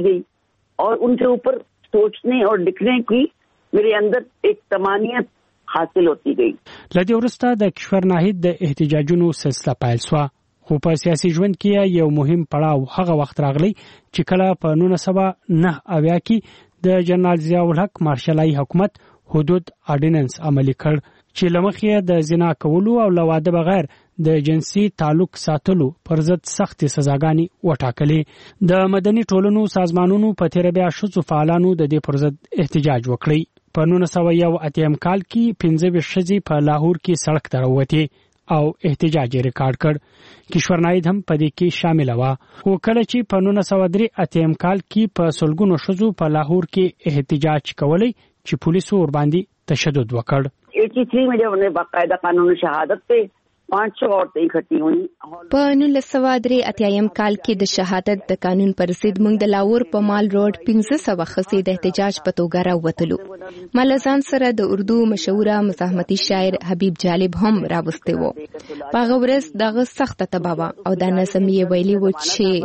और उनके ऊपर सोचने और लिखने की मेरे अंदर एक तमानियत حاصل होती गई لدی ورسته د کشور ناهید د احتجاجونو سلسله پیل شو خو په سیاسي ژوند کې یو مهم پړاو هغه وخت راغلی چې کله په نولس سوه نهه اویا کې د جنرال ضیاء الحق مارشالای حکومت حدود اورډیننس عملي کړ چې لمخې د زنا کولو او لواده بغیر د جنسي تعلق ساتلو پر ضد سخت سزاګانی وټاکلې د مدني ټولنو سازمانونو په تیر بیا شذو فعالانو د دې پر ضد احتجاج وکړي په نولس سوه یو اتیا کال کې پنځه ویشت ښځې په لاهور کې سړک ته راووتې او احتجاج یې ریکارډ کړ کشور ناهید هم په دې کې شامل و خو کله چې په نولس سوه درې اتیا کال کې په سلګونو ښځو په لاهور کې احتجاج کولی چې پولیسو ورباندې تشدد وکړ तिरासी में जब उन्हें बाकायदा कानूनी शहादत पे पाँच सौ औरतें इकट्ठी हुई په نولس سوه درې اتیا کال کې د شهادت د قانون پر ضد موږ د لاهور په مال روډ پنځه سوه ښځې د احتجاج په توګه راووتلو ملزان سره د اردو مشهوره مزاحمتي شاعر حبیب جالب هم راوسته وو په هغه ورځ دغه سخته تباوه او د نظم یې ویلي و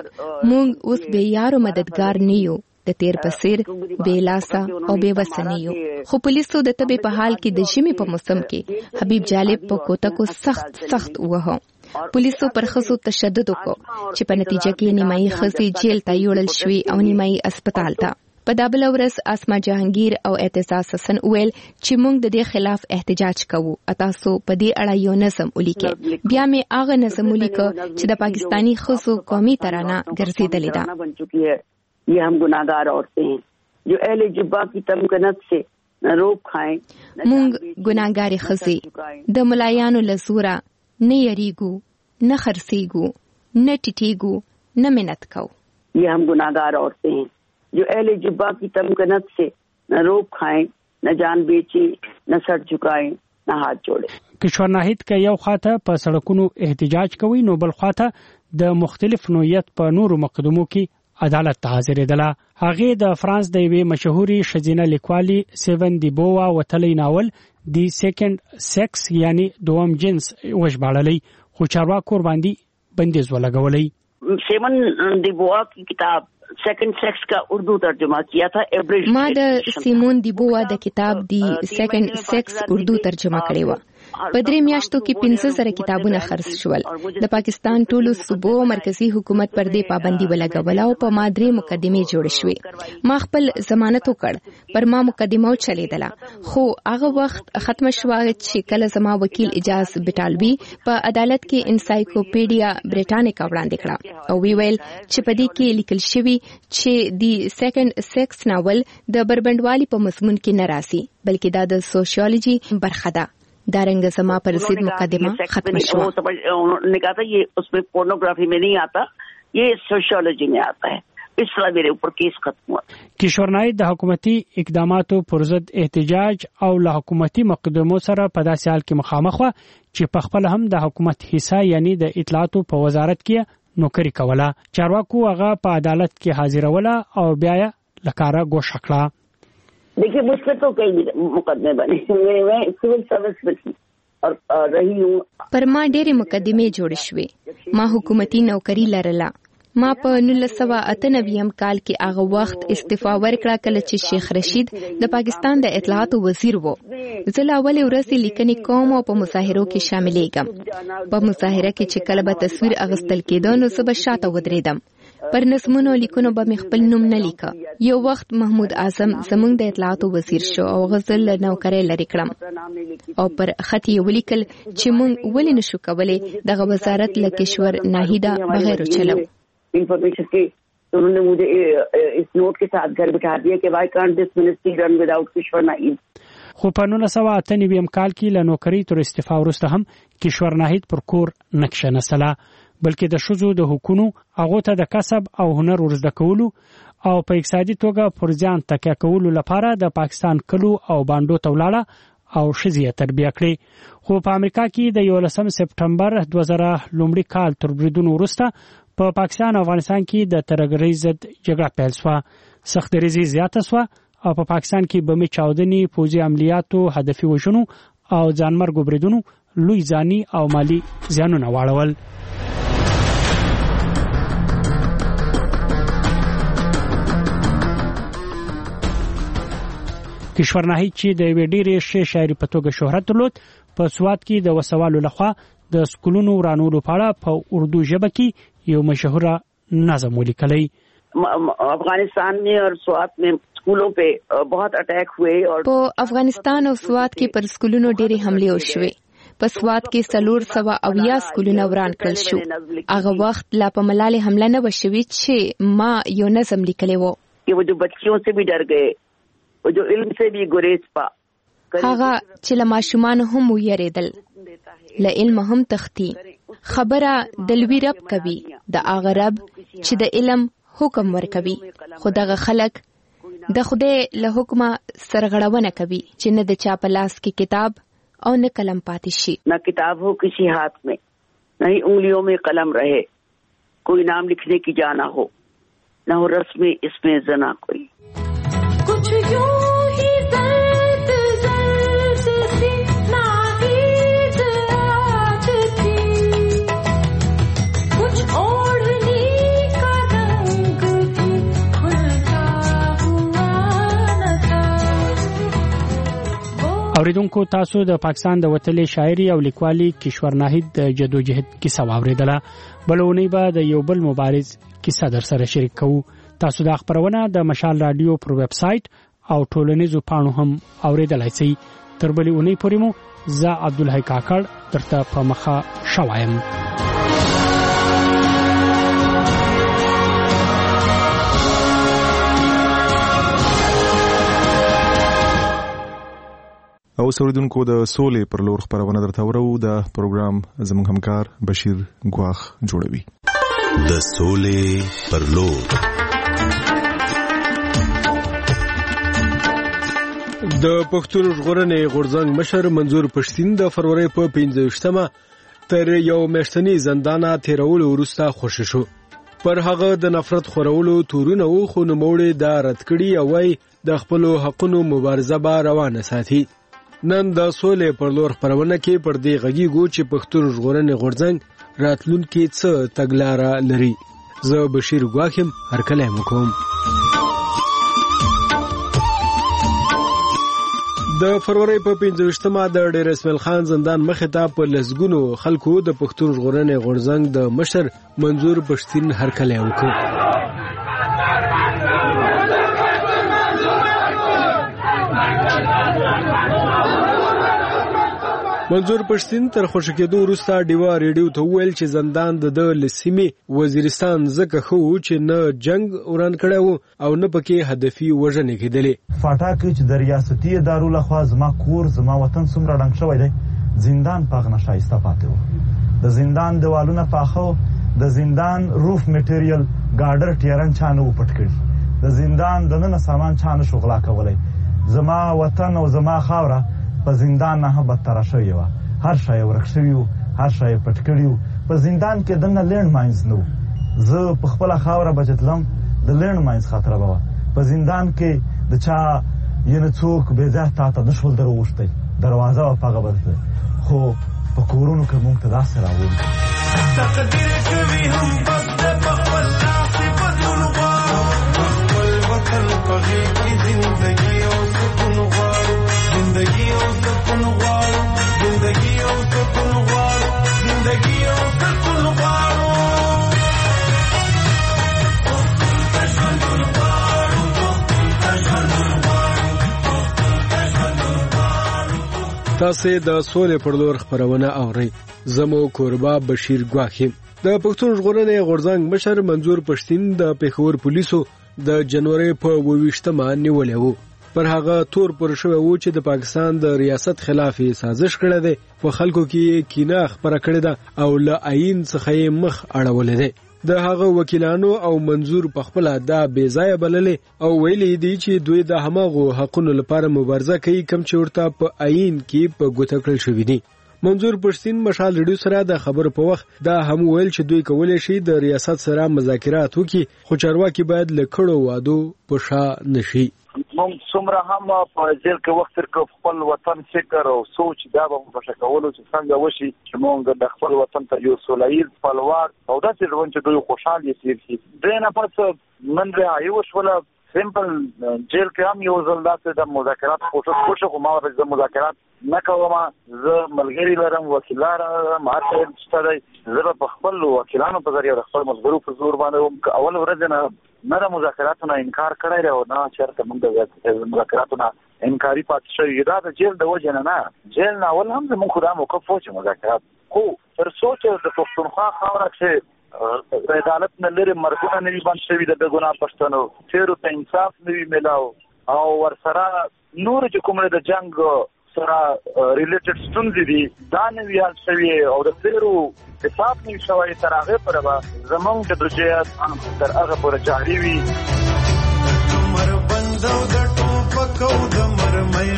چې موږ اوس به یارو مددگار نه یو د تیر بصیر بیلاسا او بیوسنیو خو پولیسو د تبې په حال کې د ژمي په موسم کې حبیب جالب په کوټه کو سخت سخت وه پولیسو پر خصو تشدد وکړ چې په نتیجه کې نیمایي خصي جیل ته یوړل شوې او نیمایي هسپتال ته په دابل ورځ اسما جهانگیر او اعتزاز حسن ویل چې موږ د دې خلاف احتجاج کوو تاسو په دې اړه یو نظم ولیکئ بیا مې هغه نظم ولیکه چې د پاکستانی خصو قومي ترانه ګرځیدلې ده ये हम गुनाहगार औरतें हैं जो अहले जुब्बा की तमकनत से न रोक खाएं مونږ ګناګارې ښځې د ملایانو له زوره نه یریږو نه خرڅېږو نه ټیټېږو نه منت کوو ये हम गुनाहगार औरतें हैं जो अहले जुब्बा की तमकनत से न रोक खाएं न जान बेचे न सर झुकाएं न हाथ जोड़े کشور ناهید که یو خواته په سړکونو احتجاج کوي نو بل خواته د مختلف نوعیت په نورو مقدمو کې عدالت ته حاضرېدله هغه د فرانس د یوې مشهوري ښځینه لیکوالي سیون دی بووا وتلی ناول دی سیکنډ سیکس یعنی دوم جنس وژباړلی خو چارواکو ورباندې بندیز ولګولی سیمون دی بووا کی کتاب سیکنڈ سیکس کا اردو ترجمہ کیا تھا ما د سیمون دی بووا د کتاب دی سیکنډ سیکس اردو ترجمه کړی و په درې میاشتو کې پنځه زره کتابونه خرڅ شول. د پاکستان ټولو صوبو مرکزی حکومت پر دې پابندي ولګوله او په ما درې مقدمې جوړ شوې. ما خپل ضمانت وکړ، پر ما مقدمه چلیدله، خو هغه وخت ختم شو چې کله زما وکیل اجاز بټالوي په عدالت کې انسایکلوپیډیا بریټانیکا وړاندې کړه او وی ویل چې په دې کې لیکل شوی چې دی سیکنډ سیکس ناول د بربندوالي په مضمون کې نه راسي بلکې دا د سوشیولوژي برخه ده. دارنګ زما پر رسید مقدمه ختم شو. نے کہا تھا یہ اس میں پورنوگرافی میں نہیں آتا، یہ سوشیولوژی میں آتا ہے، اس طرح میرے اوپر کیس ختم ہوا. کشور ناهید د حکومتي اقداماتو پر ضد احتجاج او له حکومتي مقدمو سره په داسې حال کې مخامخ و چې په خپل هم د حکومت حصہ یعنی د اطلاعاتو په وزارت کې نوکری کوله. چارواکو هغه په عدالت کې حاضروله او بیا یې لکاره ګوښه کړه. دیکھیے مجھ پہ تو کئی مقدمے بنے، میں سول سروس میں تھی اور رہی ہوں. پر ما ډېرې مقدمې جوړې شوې. ما حکومتي نوکری لرله. ما په نولس سوه اته نوي کال کې هغه وخت استعفا ورکړه کله چې شیخ رشید د پاکستان د اطلاعاتو وزیر و. زه لا اولې ورځې لیکنې کوم او په مظاهرو کې شاملېږم. په مظاهره کې چې کله به تصویر اغوستل کېده نو زه به شاته ودرېدم. پر نظمونو لیکونو به مې خپل نوم نه لیکه. یو وخت محمود اعظم زموږ د اطلاعاتو وزیر شو او غزل له نوکرۍ لرې کړم او پر خط یې ولیکل چې موږ ولې نشو کولی دغه وزارت له کشور ناهیده بغیر وچلو. انفارمیشن کی انہوں نے مجھے اس نوٹ کے ساتھ گھر بٹھا دیا کہ وائی کانٹ دس منسٹری رن وداؤٹ کشور ناهید. خو په نولس سوه اته نوي کال کې له نوکرۍ تر استعفا وروسته هم کشور ناهید پر کور نقشه نسله بلکې د ښځو د حقونو هغو ته د کسب او هنر ورزده کولو او په اقتصادي توګه پر ځان تکیه کولو لپاره د پاکستان کلو او بانډو ته ولاړه او ښځې یې تربیه کړې. خو په امریکا کې د یولسم سپټمبر دوه زره لومړي کال تر بریدونو وروسته په پاکستان او افغانستان کې د ترهګرۍ ضد جګړه پیل شوه. سخت دریزي زیاته شوه او په پاکستان کې بمي چاودنې، پوځي عملیاتو، هدفي وژنو او ځانمرګو بریدونو لوی ځاني او مالی زیانونه واړول. کشور ناهید چې د یوې ډېرې ښې شاعري په توګه شهرت درلود په سوات کې د وسوالو لخوا د سکولونو ورانولو په اړه په اردو ژبه کې یو مشهوره نظم ولیکلی. افغانستان میں اور سوات میں سکولوں پہ بہت اٹیک ہوئے اور په افغانستان او سوات کې پر سکولونو ډېرې حملې وشوې. په سوات کې څلور سوه اویا سکولونه وران کړل شو. هغه وخت لا په ملالۍ حمله نه وشوې چې ما یو نظم لیکلی و کہ وہ جو بچیوں سے بھی ډر گئے، وہ جو علم سے بھی گریز پا، هغه چې له ماشومان هم ویریدل، له علم هم تختی. خبره د لوی رب کوي، د هغه رب چې د علم حکم ورکوي. خو دغه خلک د خدای له حکمه سرغړونه کوي چې نه د چا په لاس کې کتاب او نه قلم پاتې شي. نہ کتاب ہو کسی ہاتھ میں، نہ ہی انگلیوں میں قلم رہے، کوئی نام لکھنے کی جا نہ ہو، نہ ہو رسم اس میں زنا کوئی. کچھ یوں ہی زرد زرد سی ناہید آج تھی، کچھ اوڑھنی کا رنگ بھی کھلتا ہوا نہ تھا. اوریدونکو تاسو د پاکستان د وتلې شاعري او لیکوالي کشور ناهید د جدوجہد کیسه واوریدله. بلونی به د یو بل مبارز کیسه در سره شریک کوو. تاسو د خبرونه د مشال رادیو پر ویب سټ او ټولنیزو پاڼو هم اوریدلای شئ. تر بلې اونۍ پورې مو زه عبدالحی کاکړ درته په مخه شوایم. او سوریدونکو د سولې پر لور خبرونه درته ورو. د پروګرام زموږ همکار بشیر ګواخ جوړوي. د سولې پر لور. د پښتون ژغورنې غورځنګ مشر منظور پښتین د فروری په پنځه تر یو میاشتنی زندانه تیرولو وروسته خوشی شو. پر هغه د نفرت خورولو تورونه و خو نوموړي د رد کړي او وايي د خپل حقونو مبارزه به روانه ساتي. نن د سولې پر لور خبرونه کې پر دې غږیږو چې پښتون ژغورنې غورځنګ راتلونکي څه تګلاره لري. زه بشیر ګواخم هرکلی مو کوم. د فروری په پنځه د ډیر اسماعیل خان زندان مخې ته په لسګونو خلکو د پښتون ژغورنې غورځنګ د مشر منظور پښتین هرکلی وکړ. منظور پښتین تر خوشی کېدو وروسته ډیوا ریډیو ته وویل چې زندان د د لسیمې وزیرستان ځکه خو چې نه جنگ وران کړی وو او نه پکې هدفي وژنې کېدلې. فاټا کې چې د ریاستي ادارو لخوا زما کور زما وطن څومره ړنګ شوی دی، زندان په هغه نشایسته پاتې و. د زندان دیوالونه پاخه، د زندان روف میټیریل ګاډر ټیرن چانه و پټ کړي، د زندان دننه سامان چانه شغلا کولی. زما وطن او زما خاوره په زندان نه بدتره شوې وه. هر شی ورک شوي وو، هر شی پټ کړي وو. په زندان کې دننه لینډ ماینز نه وو. زه په خپله خاوره به چې تلم د لینډ ماینز خطره به وه. په زندان کې د چا یعنې څوک بې ځایه تا ته نه شول در وغوښتی، دروازه به په هغه بدله، خو په کورونو کې موږ ته داسې راولي. تقدیر کوي هم بس د په خپل لاس بدلون غواړو، خپل وطن په غېږ کې زندګي او سکون غواړو، زندگی او سکون غواړو، زندگی او سکون غواړو، زندگی او سکون غواړو. تاسو د سولې پر لور خبرونه اورئ. زمو کوربا بشیر ګواخي. د پښتون ژغورنې غورځنګ مشر منظور پښتین د پېښور پولیسو د جنوري په اوویشتمه نیولې وو. پر هغه تور پر شوی وو چې د پاکستان د ریاست خلاف سازش کړی دی، په خلکو کې کینه خپره کړې ده او له آئین څخه یې مخ اړولی دی. د هغه وکیلانو او منظور په خپله دا بې ځایه بللې او ویلي دي چې دوی د هماغو حقونو لپاره مبارزه کوي کوم چې ورته په آئین کې په ګوته کړل شوي دي. منظور پښتین مشال ریډیو سره د خبرو په وخت دا هم ویل چې دوی کولی شي د ریاست سره مذاکرات وکړي، خو چارواکي باید له کړو وعدو په شا نشي. موږ څومره هم په جیل کې وخت تر خپل وطن فکر او سوچ دا به موږ په شکولو چې څنګه وشي چې موږ د خپل وطن ته یو سوله ییز خپلواک او داسې ژوند چې دوی خوشحال تېر شي. دې نه پس نن رهایي وشوله، سمپل جیل کې هم یو ځل داسې د مذاکرات کوشش وشو، خو ما ورته د مذاکرات نه کوم. زه ملګري لرم، وکیلان لرم، هر څه شته دی. زه په خپل وکیلانو په ذریعه د خپل ملګرو په زور باندې اول ورځ نه نه د مذاکراتو نه انکار کړی دی او نه چېرته موږ د مذاکراتو نه انکاري پاتې شوي. دا د جیل د وجې نه نه، جیل نه اول هم زموږ خو دا موقف و چې مذاکرات، خو تر څو چې د پښتونخوا خاوره چې د عدالت نه لرې مرګونه نه وي بند شوي د بېګناه پښتنو، تېرو ته انصاف نه وي میلاو او ورسره نور چې کوم د جنګ سره ریلیټډ ستونزې دي دا نه وي حل شوي او د تېرو حساب نه وي شوی، تر هغې پورې به زموږ جدوجهد تر هغه پورې جاري وي. کمر بند او د ټوپک او د مرمۍ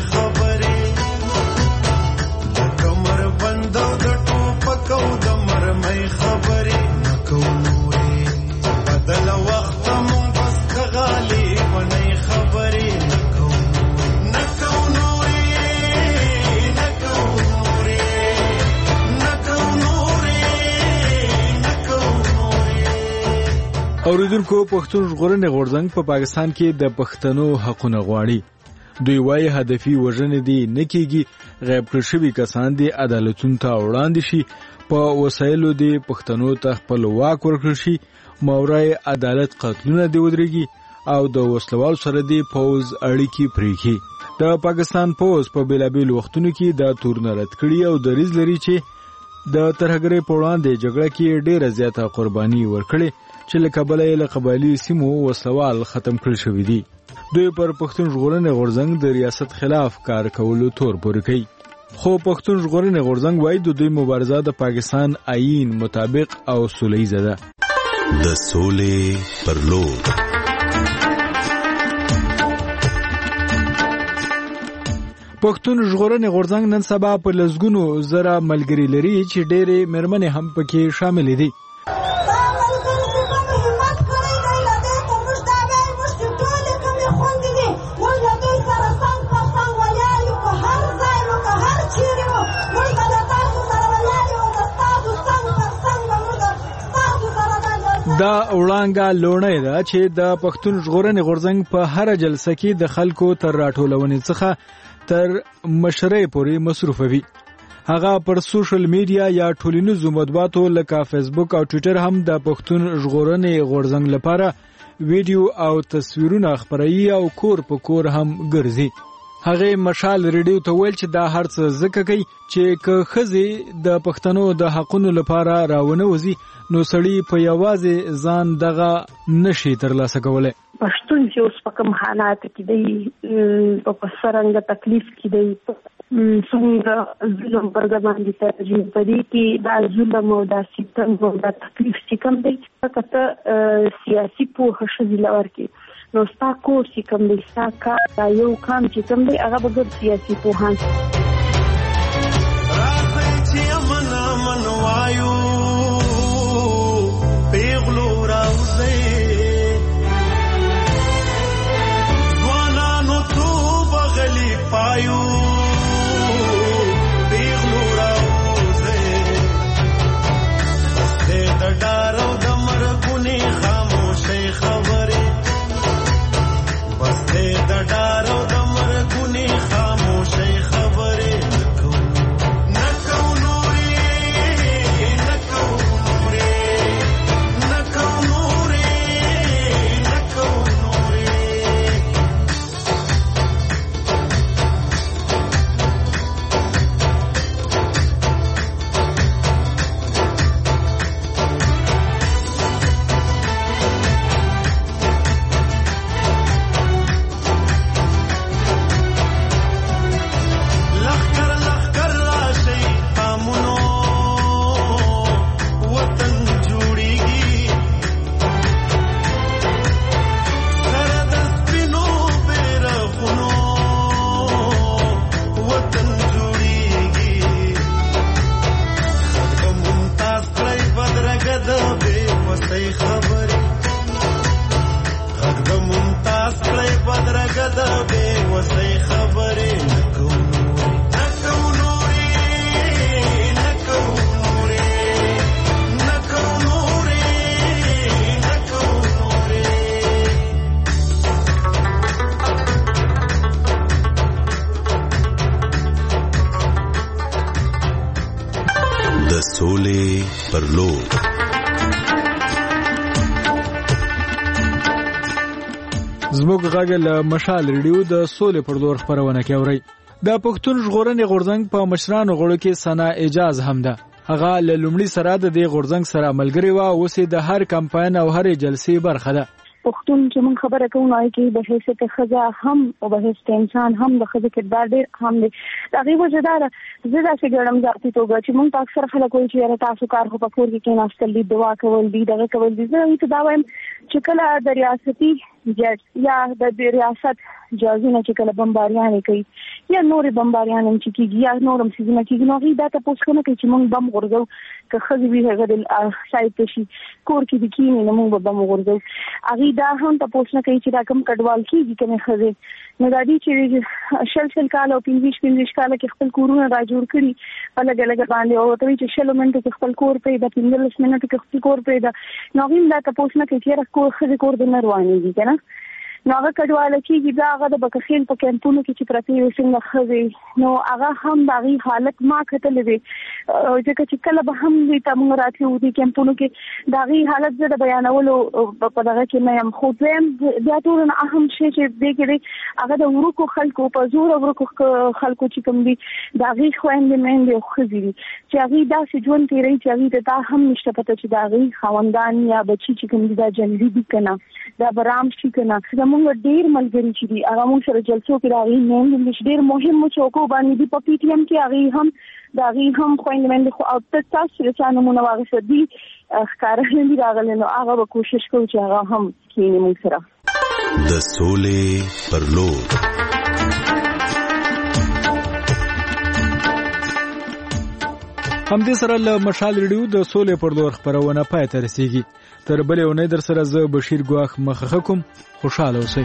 خبرې، کمر بند او د ټوپک او د مرمۍ خبرې نه کوو نورې، بدل وخت مونږ بس کغالي ونۍ خبرې نه کوو نه کوو نورې نه کوو نورې نه کوو نورې نه کوو نورې. اوریدونکو، پښتون ژغورنې غورځنګ په پاکستان کې د پښتنو حقونه غواړي. دوی وايي هدفي وژنې دي نه کېږي، غیب کړل شوي کسان دي عدالتونو ته وړاندې شي، په وسایلو دي پښتنو ته خپل واک ورکړل شي، ماورای عدالت قتلونه دي ودرېږي او د وسلوالو سره دي پوز اړیکې پرېږي. د پاکستان پوز په بېلابېلو وختونو کې دا تورونه رد کړي او دریځ لري چې د ترهګرۍ په وړاندې جګړه کې ډېره زیاته قرباني ورکړې چې له کبله یې له قبایلي سیمو وسلوال ختم کړل شوي دي. دوی پر پښتون ژغورنې غورځنګ د ریاست خلاف کار کولو تور پورې کوي، خو پښتون ژغورنې غورځنګ وايي د دوی مبارزه د پاکستان آئین مطابق او سوله ییزه ده. د سولې پر لور پښتون ژغورنې غورځنګ نن سبا په لسګونو زره ملګري لري چې ډېرې مېرمنې هم پکې شاملې دي. دا وړانګه لونې ده چې د پښتون ژغورنې غورځنګ په هر جلسه کې د خلکو تر راټولونې څخه تر مشرۍ پورې مصروف وي. هغه پر سوشل میډیا یا ټولنیزو مطبوعاتو لکه فیسبوک او ټوئیټر هم د پښتون ژغورنې غورځنګ لپاره ویډیو او تصویرونه خپروي او کور په کور هم ګرځي. هغه مشال ریډیو ته ویل چې دا هرڅ ځکه کوي چې که خزي د پښتنو د حقونو لپاره راونه وزي نو سړی په یوازې ځان دغه نشي ترلاسه کولای. پښتون چې اوس په کوم حالات کې دی په سرنګ تکلیف کې دی څنګه ظلم برګ باندې ترجیح پدې کې دا ظلم او دا ستم او دا تکلیف چې کوم دی کته سیاسي په خشزي لور کې نو ستا کور چې کوم دی ستا کار دا یو کام چې کوم دی هغه به سیاسي پوهان راځي چې امن امن وایو پیغلو راوځي ځوانانو تو بغلی پایو پیغلو راوځي د ډارو د مرګونی خاموشي خبره بس دې د ډارو د مرګونی خاموشي خبره نکو نکو نوري نکو نوري نکو نوري نکو نوري پر لور زموږ غږ له مشال ریډیو د سولې پر لور خبرونه کوي. د پښتون ژغورنې غورځنګ په مشرانو غړو کې سنا اجاز هم ده. هغه له لومړي سره د دې غورځنګ سره ملګری و او اوس د هر کمپاین او هر جلسې برخه ده. پښتون چې موږ خبره کوو نو کې به حیثیت خزا هم او به حیثیت انسان هم د خزا کردار ډېر هم دی. دا غي وجدار زه دا چې ګړم ذاتي توګه چې موږ اکثر خلک وایي چې تاسو کار خو په کور کې کې ناستل دي دعا کول دي دغه کول دي. زه ته دا وایم چې کله د ریاستي جج یا د ریاست جازونه چې کله بمباریان کوي یا نور بمباریان چې کیږي یا نورم سيزونه کیږي نو غي دا تاسو کنه چې موږ بم غورځو که خزي وی هغه د شاید شي کور کې د کینې نو موږ بم غورځو اغه دا هم تاسو نه کوي چې دا کم کډوال کیږي کنه خزي نو دا دي چې شل شل کال او پنځه پنځه کال کې خپل کورونه را جوړ کړي الګ الګ باندې او ته چې شل منټ کې خپل کور پیدا پنځه منټ کې خپل کور پیدا نو غي دا تاسو نه کوي چې کور خزي کور د نروانيږي کنه نو هغه کډواله کېږي دا هغه د بکخیل په کمپونو کې چې پرتی وي څنګه خزي نو هغه هم دغه حالت ما کتلې وي ځکه چې کله به هم دې تاسو راتلو دي کمپونو کې دغه حالت زه بیانولو په دغه کې نه يم خو زم بیا ټول اهم شی چې دې کې هغه د ورکو خلکو په زور ورکو خلکو چې کوم دي دغه خويندې مېندې خزي چې هغه داسې ژوند کوي چې هغه دا هم نشته پته چې دغه خوندان یا بچي چې کوم دي دا جنري دي کنه دا برام شي کنه موږ ډیر ملګری چې دي هغه موږ سره جلسو کې راغلي نو موږ ډیر مهم چوکو باندې دی په پی ټی ایم کې هغه هم دا هغه هم خويندمن خو او تاسو چې نمونه واغسه دي ښکارا نه راغلي نو هغه کوشش کوي چې هغه هم کینې موږ سره د سولې پر لور هم دې سره له مشال ریډیو د سولې پر لور خبرونه پای ته رسیږي. تر بلې ونې در سره زه بشیر ګواخ مخه کوم. خوشاله اوسئ.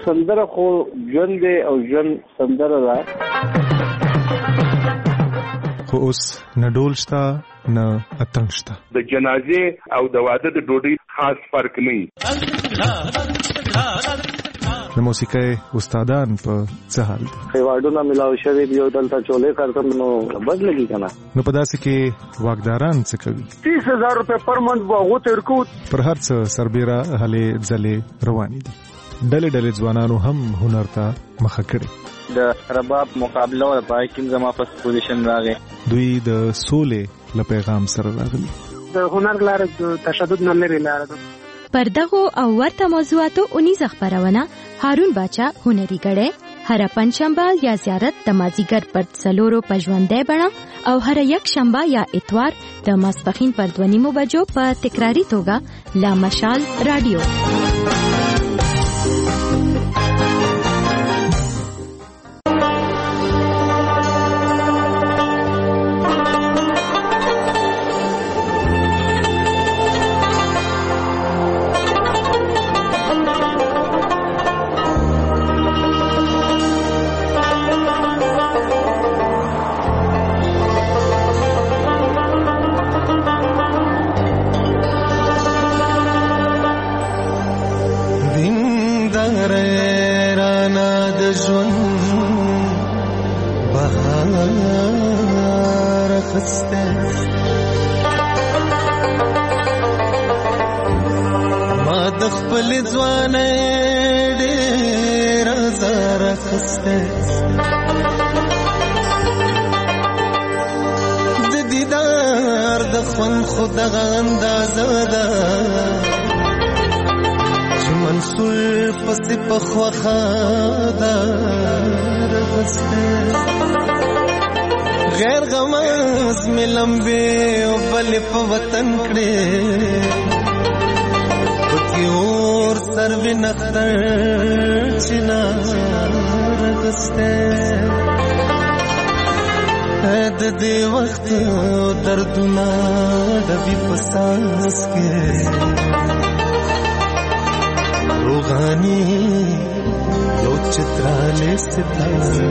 سندره خو ژوند دی او ژوند سندره ده. خو اوس نه ډول شته نه اتنګ شته. د جنازې او د واده د ډوډۍ خاص فرق نه وي. د موسیقۍ استادان په څه حال دي؟ ایوارډونه ملاو شوي دي او دلته چولې کارتم نو بد لګي کنه. نو په داسې کې واکداران څه کوي؟ تیس هزار روپے پر منت به هغو ته ورکو. پر هر څه سربیره هلې ځلې روانې دي. ډلې ډلې ځوانانو هم هنر ته مخه کړې. د رباب مقابله او پای کې زما فرست پوزیشن راغی. دوی د سولې له پیغام سره راغلي. د هنر لاره د تشدد نه لري لاره ده. پر دغه او ورته موضوعاتو اونیزه خبرونه هارون باچا هنري غړې هر پنځشنبه یا زیارت د مازیګر پر څلورو پژوندې بڼه او هر یک شنبه یا اتوار د ماسپخین پر دوه نیمو بجو په تکراری توګه لا مشال رادیو. غیر غماز میں لمبے او بل په وطن کړي پکې اور سر ونختر چنا رغسته د دې وخت دردونه د وی پساس کې روغانی یو چترالې ستاره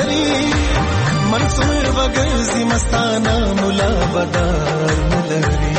منصور وگر زی مستانہ ملا بدار نلری